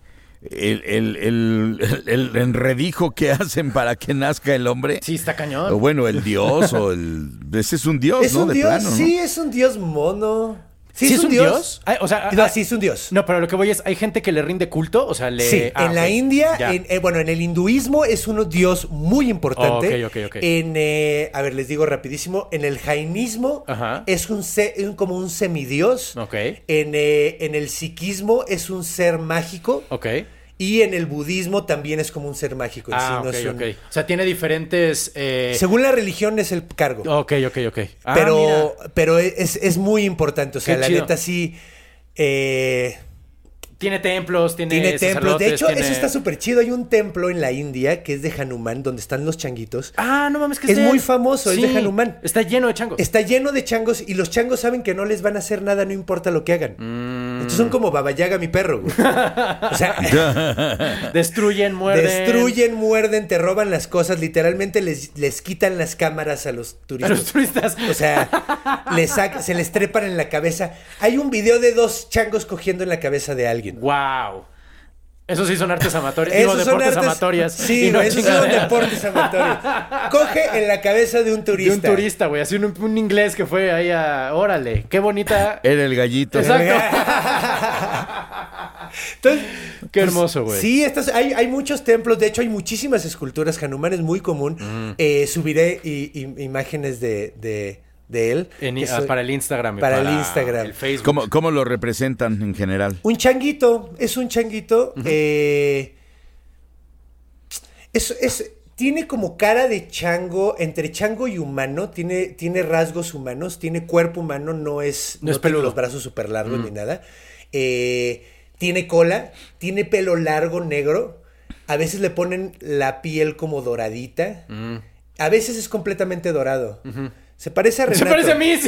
el enredijo que hacen para que nazca el hombre. Sí, está cañón. O bueno, el dios ese es un dios, ¿Es ¿no? un De dios? plano, ¿no? Sí, es un dios mono. ¿Sí es un dios? Ah, o sea, No, sí, es un dios. No, pero lo que voy es, ¿hay gente que le rinde culto? O sea, Sí, en la ok, India, ya. en el hinduismo es un dios muy importante. Ok. A ver, les digo rapidísimo, en el jainismo Ajá. es como un semidios. Ok. En el sikhismo es un ser mágico. Ok. Y en el budismo también es como un ser mágico. Ah, no ok. es un- O sea, tiene diferentes... Según la religión es el cargo. Ok. Ah, mira. pero es muy importante. O sea, Qué la chido. neta sí... Tiene templos, tiene Tiene templos. De sacerdotes, hecho, tiene- eso está súper chido. Hay un templo en la India que es de Hanuman, donde están los changuitos. Ah, no mames, que Es muy famoso, es de Hanuman. Está lleno de changos. Está lleno de changos y los changos saben que no les van a hacer nada, no importa lo que hagan. Entonces son como Baba Yaga, mi perro, güey. O sea, Destruyen, muerden. te roban las cosas. Literalmente les quitan las cámaras a los A turistas. los turistas. O sea, se les trepan en la cabeza. Hay un video de 2 changos cogiendo en la cabeza de alguien. Wow. Eso sí son artes amatorias. Digo, Esos son deportes artes- amatorias. Sí, Y no güey, esos son chingaderas. deportes amatorios. Coge en la cabeza de un turista. De un turista, güey. Así un inglés que fue ahí a... Órale, qué bonita... Era el gallito. Exacto. Entonces, Qué hermoso, güey. Sí, hay muchos templos. De hecho, hay muchísimas esculturas. Hanuman es muy común. Subiré imágenes de él. Para el Instagram. y Para el Instagram. El Facebook. ¿Cómo lo representan en general? Un changuito. Es un changuito. Tiene como cara de chango, entre chango y humano, tiene rasgos humanos, tiene cuerpo humano, no tiene peludo. los brazos súper largos ni nada. Tiene cola, tiene pelo largo negro, a veces le ponen la piel como doradita, a veces es completamente dorado. Se parece a Renato. Se parece a mí, sí.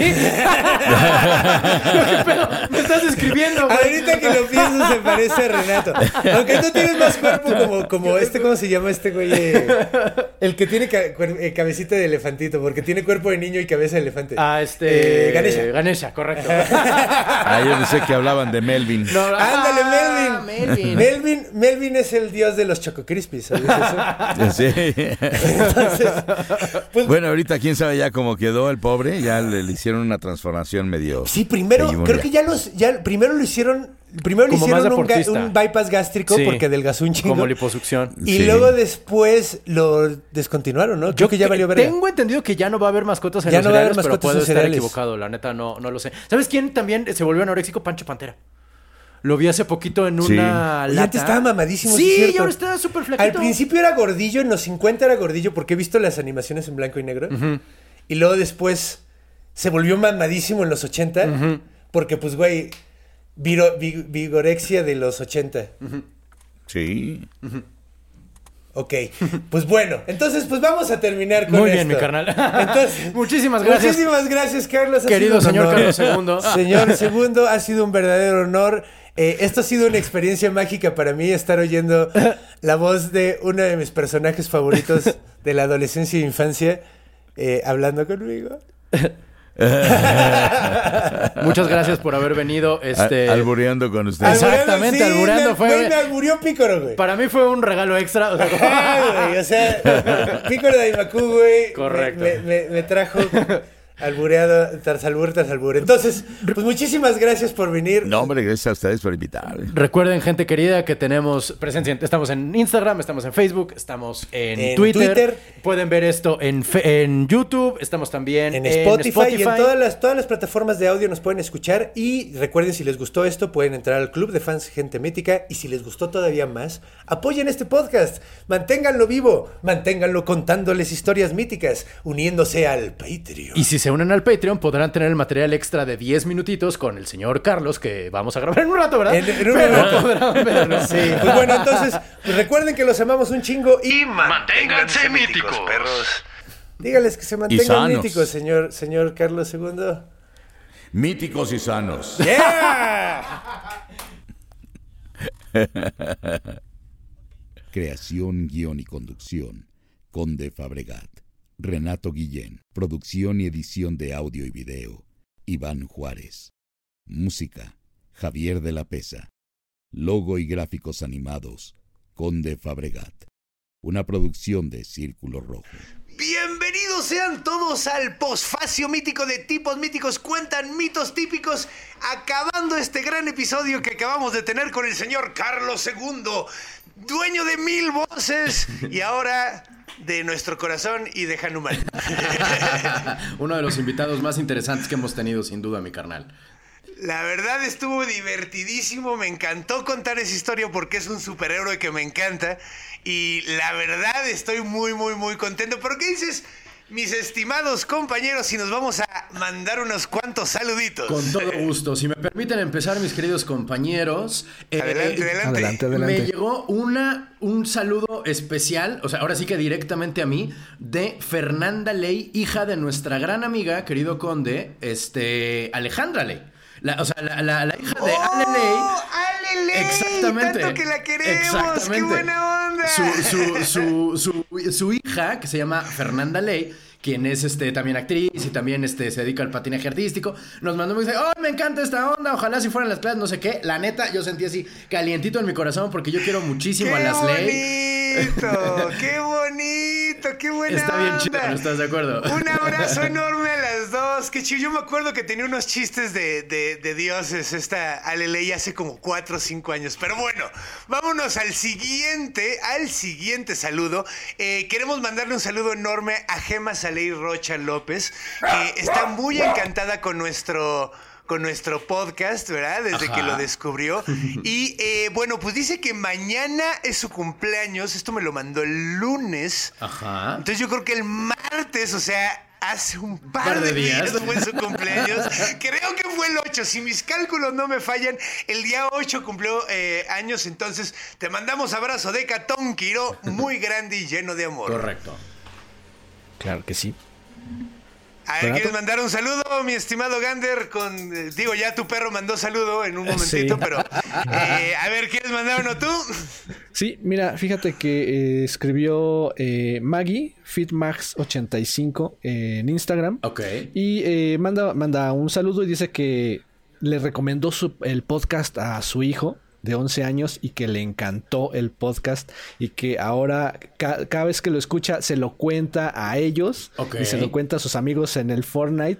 ¿Qué pedo? Me estás describiendo, güey. Ahorita que lo pienso se parece a Renato. Aunque tú tienes más cuerpo como ¿cómo se llama este güey? El que tiene cabecita de elefantito, porque tiene cuerpo de niño y cabeza de elefante. Ganesha. Ganesha, correcto. Yo no sé que hablaban de Melvin. No, Ándale, Melvin. Melvin es el dios de los Choco Crispies, ¿sabes eso? Sí. Entonces, pues, Bueno, ahorita quién sabe ya cómo quedó el pobre. Ya le hicieron una transformación medio... sí, primero, medio creo que primero lo hicieron Primero le Como más hicieron deportista. un bypass gástrico Sí. porque adelgazó un chingo. Como liposucción. Y Sí. luego después lo descontinuaron, ¿no? Creo que ya valió verga. Tengo entendido que ya no va a haber mascotas en Ya los no va a haber cereales, pero mascotas puedo en estar cereales. equivocado. La neta, no lo sé. ¿Sabes quién también se volvió anoréxico? Pancho Pantera. Lo vi hace poquito en Sí. una Oye, lata. antes estaba mamadísimo, Sí, es y cierto. ahora está súper flaquito. Al principio era gordillo, en los 50 era gordillo porque he visto las animaciones en blanco y negro. Y luego después se volvió mamadísimo en los 80 porque, pues, güey, vigorexia de los 80. Sí. Ok, pues bueno, entonces pues vamos a terminar con Muy esto. bien, mi carnal. Entonces, Muchísimas gracias. Muchísimas gracias, Carlos. Ha Querido sido un señor honor. Carlos II. Señor Segundo, ha sido un verdadero honor. Esto ha sido una experiencia mágica para mí, estar oyendo la voz de uno de mis personajes favoritos de la adolescencia e infancia hablando conmigo. Muchas gracias por haber venido. Albureando con ustedes. Exactamente, albureando fue- Me alburió Pícoro, güey. Para mí fue un regalo extra. O sea, como- Güey, o sea, Pícoro de Aimacu, güey. Correcto. Me trajo albureado, tras albur. Entonces, pues muchísimas gracias por venir. No, hombre, gracias a ustedes por invitarme. Recuerden, gente querida, que tenemos presencia. Estamos en Instagram, estamos en Facebook, estamos en Twitter. Pueden ver esto en YouTube. Estamos también En Spotify y en todas las plataformas de audio nos pueden escuchar. Y recuerden, si les gustó esto, pueden entrar al Club de Fans Gente Mítica. Y si les gustó todavía más, apoyen este podcast. Manténganlo vivo. Manténganlo contándoles historias míticas. Uniéndose al Patreon. Y si se unen al Patreon, podrán tener el material extra de 10 minutitos con el señor Carlos, que vamos a grabar en un rato, ¿verdad? En un Pero momento. podrán verlo. Sí, pues bueno, entonces, pues recuerden que los amamos un chingo. Y Manténganse míticos, perros. dígales que se mantengan sanos. míticos, señor Carlos II. Míticos y sanos. ¡Yeah! Creación, guión y conducción. Conde Fabregat. Renato Guillén. Producción y edición de audio y video. Iván Juárez. Música. Javier de la Pesa. Logo y gráficos animados. Conde Fabregat. Una producción de Círculo Rojo. Bienvenidos sean todos al posfacio mítico de Tipos Míticos Cuentan Mitos Típicos, acabando este gran episodio que acabamos de tener con el señor Carlos II, dueño de 1000 voces y ahora de nuestro corazón y de Hanuman. Uno de los invitados más interesantes que hemos tenido, sin duda, mi carnal. La verdad estuvo divertidísimo, me encantó contar esa historia porque es un superhéroe que me encanta y la verdad estoy muy contento. ¿Pero qué dices, mis estimados compañeros, si nos vamos a mandar unos cuantos saluditos? Con todo gusto. Si me permiten empezar, mis queridos compañeros. Adelante. Me llegó un saludo especial, o sea, ahora sí que directamente a mí, de Fernanda Ley, hija de nuestra gran amiga, querido conde, Alejandra Ley. La hija de Ale Ley. ¡Ale Ley! Exactamente. Tanto que la queremos. Exactamente. ¡Qué buena onda! Su hija, que se llama Fernanda Ley, quien es también actriz y también se dedica al patinaje artístico, nos mandó y dice: ¡oh, me encanta esta onda! Ojalá si fueran las clases, no sé qué. La neta, yo sentí así calientito en mi corazón porque yo quiero muchísimo a las Ley. ¡Qué bonito! ¡Qué buena Está bien onda! chido, ¿no estás de acuerdo? Un abrazo enorme a las dos. Qué chido. Yo me acuerdo que tenía unos chistes de dioses esta Aleley hace como 4 o 5 años. Pero bueno, vámonos al siguiente saludo. Queremos mandarle un saludo enorme a Gema Saley Rocha López, que está muy encantada con nuestro podcast, ¿verdad? Desde que lo descubrió. Y bueno, pues dice que mañana es su cumpleaños. Esto me lo mandó el lunes. Ajá. Entonces yo creo que el martes, o sea, hace un par de días fue su cumpleaños. Creo que fue el 8. Si mis cálculos no me fallan, el día 8 cumplió años. Entonces te mandamos abrazo de Catón Quiro, muy grande y lleno de amor. Correcto. Claro que sí. A ver, ¿quieres mandar un saludo, mi estimado Gander? Digo, ya tu perro mandó saludo en un momentito, Sí. pero a ver, ¿quieres mandar uno tú? Sí, mira, fíjate que escribió Maggie, FitMax85 en Instagram. Ok. Y manda un saludo y dice que le recomendó el podcast a su hijo de 11 años y que le encantó el podcast y que ahora cada vez que lo escucha se lo cuenta a ellos. Ok. Y se lo cuenta a sus amigos en el Fortnite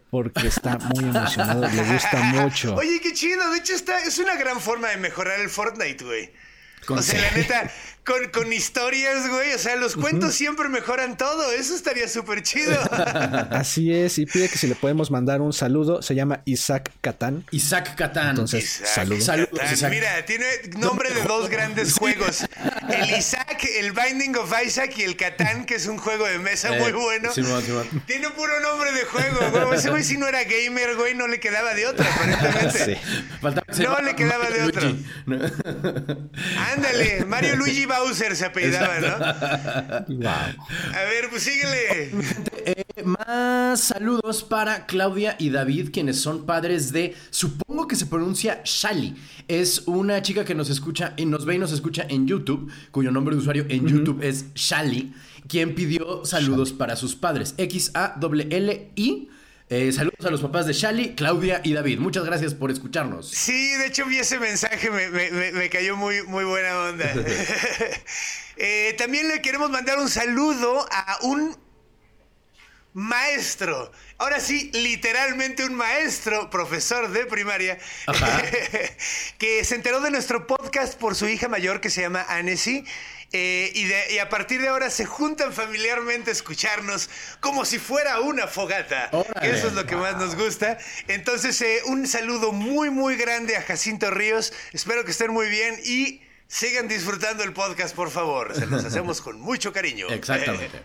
porque está muy emocionado, le gusta mucho. Oye, qué chido. De hecho, es una gran forma de mejorar el Fortnite, güey. O sea, la neta, con historias, güey. O sea, los cuentos siempre mejoran todo. Eso estaría súper chido. Así es. Y pide que si le podemos mandar un saludo. Se llama Isaac Catán. Isaac Catán. Entonces, saludos. Isaac. Mira, tiene nombre de dos grandes juegos. El Isaac, el Binding of Isaac y el Catán, que es un juego de mesa muy bueno. Simón. Tiene puro nombre de juego, güey. Ese güey si no era gamer, güey, no le quedaba de otra, aparentemente. Sí. No le quedaba de otra. Ándale, Mario Luigi Bowser se apellidaba, ¿no? Wow. A ver, pues síguele. Más saludos para Claudia y David, quienes son padres de, supongo que se pronuncia Shali. Es una chica que nos escucha y nos ve y nos escucha en YouTube, cuyo nombre de usuario en YouTube es Shali, quien pidió saludos para sus padres. XALLI. Saludos a los papás de Shali, Claudia y David. Muchas gracias por escucharnos. Sí, de hecho vi ese mensaje, me cayó muy buena onda. También le queremos mandar un saludo a un maestro. Ahora sí, literalmente un maestro, profesor de primaria, que se enteró de nuestro podcast por su hija mayor que se llama Annecy. Y a partir de ahora se juntan familiarmente a escucharnos como si fuera una fogata. Que eso es lo que más nos gusta. Entonces, un saludo muy grande a Jacinto Ríos. Espero que estén muy bien y sigan disfrutando el podcast, por favor. Se los hacemos con mucho cariño. Exactamente.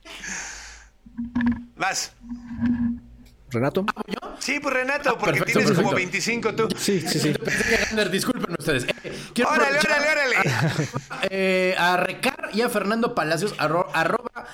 Vas. ¿Renato? Sí, pues Renato, porque Perfecto, tienes como perfecto. 25 tú. Sí. Disculpen ustedes. Quiero Órale. a Recar y a Fernando Palacios, arroba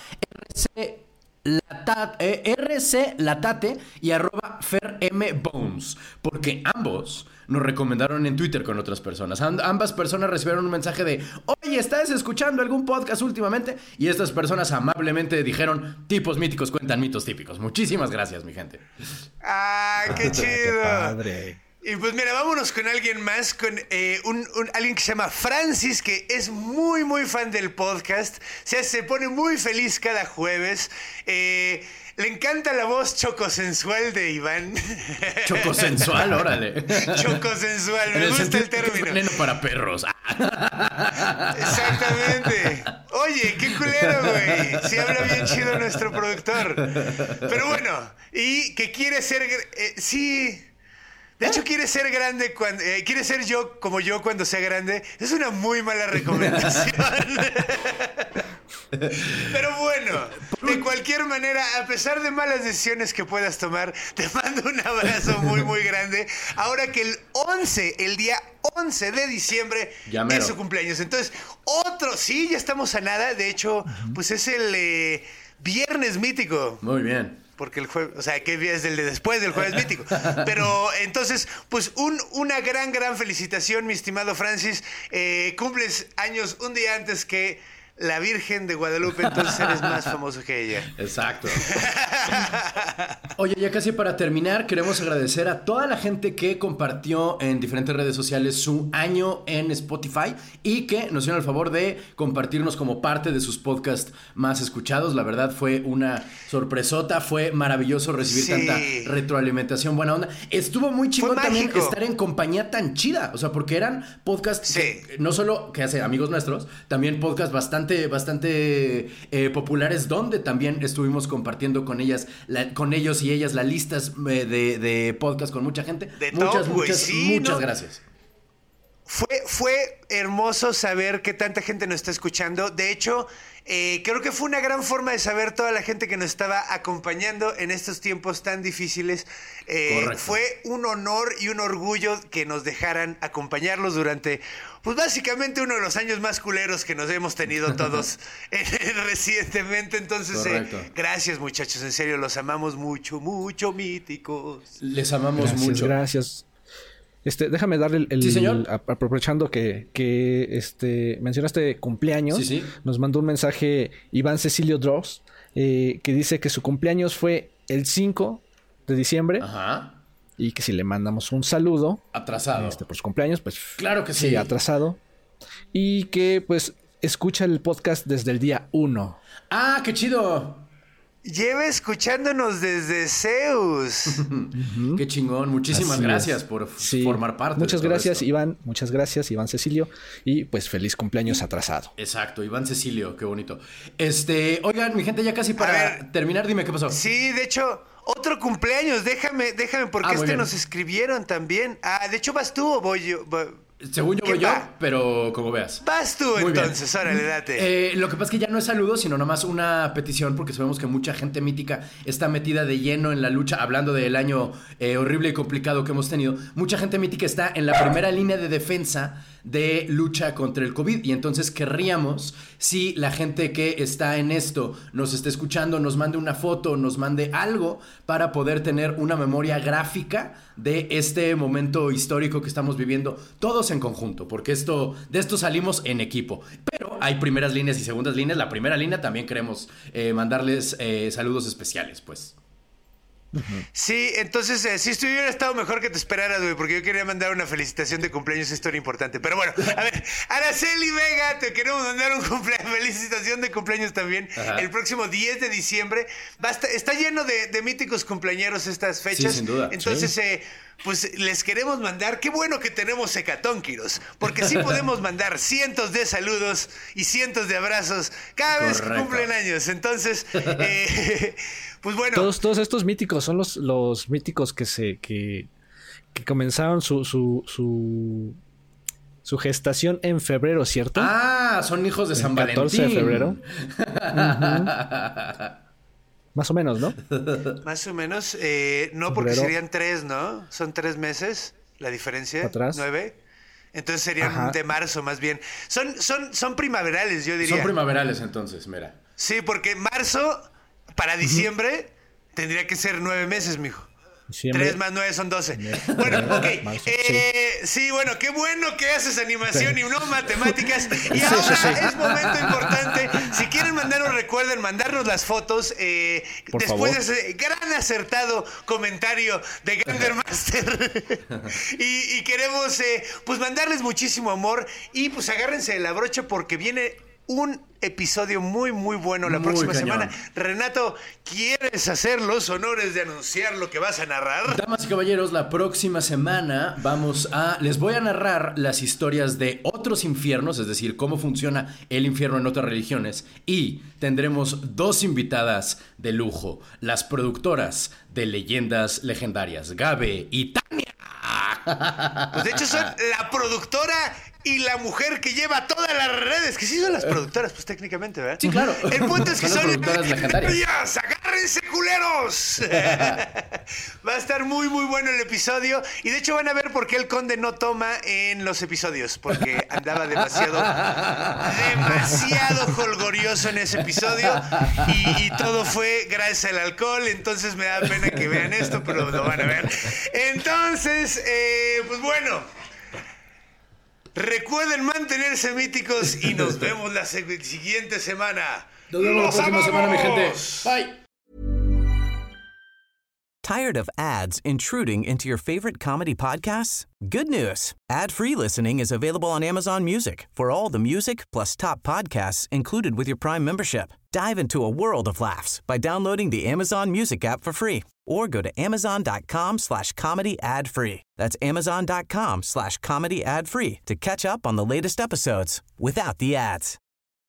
RC Latate y arroba FerMBones, porque ambos nos recomendaron en Twitter con otras personas. Ambas personas recibieron un mensaje de: oye, ¿estás escuchando algún podcast últimamente? Y estas personas amablemente dijeron: tipos míticos cuentan mitos típicos. Muchísimas gracias, mi gente. ¡Ah, qué chido! Qué padre. Y pues mira, vámonos con alguien más, con alguien que se llama Francis, que es muy fan del podcast. O sea, se pone muy feliz cada jueves. Le encanta la voz chocosensual de Iván. Chocosensual, órale. Chocosensual, me gusta el término. Veneno para perros. Exactamente. Oye, qué culero, güey. Sí habla bien chido nuestro productor. Pero bueno, y que quiere ser... sí... De hecho, quiere ser grande cuando... quiere ser yo como yo cuando sea grande. Es una muy mala recomendación. Pero bueno, de cualquier manera, a pesar de malas decisiones que puedas tomar, te mando un abrazo muy grande. Ahora que el día 11 de diciembre es su cumpleaños. Entonces, ya estamos a nada. De hecho, pues es el viernes mítico. Muy bien. Porque el jueves, o sea, que es el de después del jueves mítico. Pero entonces, pues una gran felicitación, mi estimado Francis. Cumples años un día antes que la Virgen de Guadalupe, entonces eres más famoso que ella. Exacto. Oye, ya casi para terminar, queremos agradecer a toda la gente que compartió en diferentes redes sociales su año en Spotify y que nos hicieron el favor de compartirnos como parte de sus podcasts más escuchados. La verdad fue una sorpresota, fue maravilloso recibir tanta retroalimentación, buena onda. Estuvo muy chingón también estar en compañía tan chida, o sea, porque eran podcasts que, no solo que hace amigos nuestros, también podcasts bastante populares, donde también estuvimos compartiendo con ellos y ellas las listas de podcast con mucha gente. Muchas gracias. Fue hermoso saber que tanta gente nos está escuchando. De hecho, creo que fue una gran forma de saber toda la gente que nos estaba acompañando en estos tiempos tan difíciles. Fue un honor y un orgullo que nos dejaran acompañarlos durante, pues básicamente uno de los años más culeros que nos hemos tenido todos recientemente. Entonces, gracias muchachos, en serio, los amamos mucho, míticos. Les amamos mucho. Gracias. Déjame darle sí, señor. Aprovechando que mencionaste cumpleaños, sí. Nos mandó un mensaje Iván Cecilio Dross, que dice que su cumpleaños fue el 5 de diciembre. Ajá. Y que si le mandamos un saludo atrasado por su cumpleaños, pues claro que sí, atrasado. Y que pues escucha el podcast desde el día 1. ¡Ah, qué chido! Lleva escuchándonos desde Zeus. Qué chingón. Muchísimas Así gracias es. por Sí. formar parte. Muchas de todo gracias, esto. Iván. Muchas gracias, Iván Cecilio. Y pues feliz cumpleaños atrasado. Exacto, Iván Cecilio, qué bonito. Oigan, mi gente, ya casi para terminar, dime qué pasó. Sí, de hecho, otro cumpleaños. Déjame, porque muy bien. nos escribieron también. De hecho, ¿vas tú o voy yo? Según yo voy yo, pero como veas. Vas tú Muy entonces, bien. órale, date. Lo que pasa es que ya no es saludo, sino nomás una petición, porque sabemos que mucha gente mítica está metida de lleno en la lucha, hablando del año horrible y complicado que hemos tenido. Mucha gente mítica está en la primera línea de defensa de lucha contra el COVID, y entonces querríamos, si la gente que está en esto nos está escuchando, nos mande una foto, nos mande algo para poder tener una memoria gráfica de este momento histórico que estamos viviendo todos en conjunto, porque de esto salimos en equipo. Pero hay primeras líneas y segundas líneas. La primera línea también queremos mandarles saludos especiales, pues. Sí, entonces, si hubiera estado mejor que te esperaras, güey, porque yo quería mandar una felicitación de cumpleaños, esto era importante. Pero bueno, a ver, Araceli Vega, te queremos mandar felicitación de cumpleaños también. Ajá. El próximo 10 de diciembre. Está lleno de míticos cumpleañeros estas fechas. Sí, sin duda. Entonces, sí. Pues les queremos mandar, qué bueno que tenemos Hecatónquiros, porque sí podemos mandar cientos de saludos y cientos de abrazos cada vez que cumplen años. Entonces, pues bueno. Todos estos míticos son los míticos que comenzaron su gestación en febrero, ¿cierto? Son hijos de San Valentín. 14 de febrero. Más o menos, ¿no? Más o menos. No, porque serían 3, ¿no? Son 3 meses la diferencia. ¿Atrás? 9. Entonces serían de marzo más bien. Son primaverales, yo diría. Son primaverales entonces, mira. Sí, porque marzo para diciembre tendría que ser 9 meses, mijo. 3 más 9 son 12. Bueno, ok. Sí, bueno, qué bueno que haces animación y no matemáticas. Y ahora es momento importante. Si quieren mandarnos, recuerden mandarnos las fotos después de ese gran acertado comentario de Gandermaster. y queremos pues mandarles muchísimo amor. Y pues agárrense de la brocha porque viene un episodio muy, muy bueno la próxima semana. Renato, ¿quieres hacer los honores de anunciar lo que vas a narrar? Damas y caballeros, la próxima semana les voy a narrar las historias de otros infiernos, es decir, cómo funciona el infierno en otras religiones. Y tendremos 2 invitadas de lujo, las productoras de Leyendas Legendarias, Gabe y Tania. Pues de hecho son la productora y la mujer que lleva todas las redes, que sí son las productoras, pues técnicamente, ¿verdad? Sí, claro. El punto es que son productoras legendarias. ¡Agárrense, culeros! Va a estar muy, muy bueno el episodio. Y de hecho van a ver por qué el conde no toma en los episodios, porque andaba demasiado jolgorioso en ese episodio. Y todo fue gracias al alcohol. Entonces me da pena que vean esto, pero lo van a ver. Entonces, pues bueno. Recuerden mantenerse míticos y nos vemos la siguiente semana. Nos vemos la próxima semana, mi gente. Bye. Tired of ads intruding into your favorite comedy podcasts? Good news. Ad-free listening is available on Amazon Music for all the music plus top podcasts included with your Prime membership. Dive into a world of laughs by downloading the Amazon Music app for free or go to amazon.com/comedy ad-free. That's amazon.com/comedy ad-free to catch up on the latest episodes without the ads.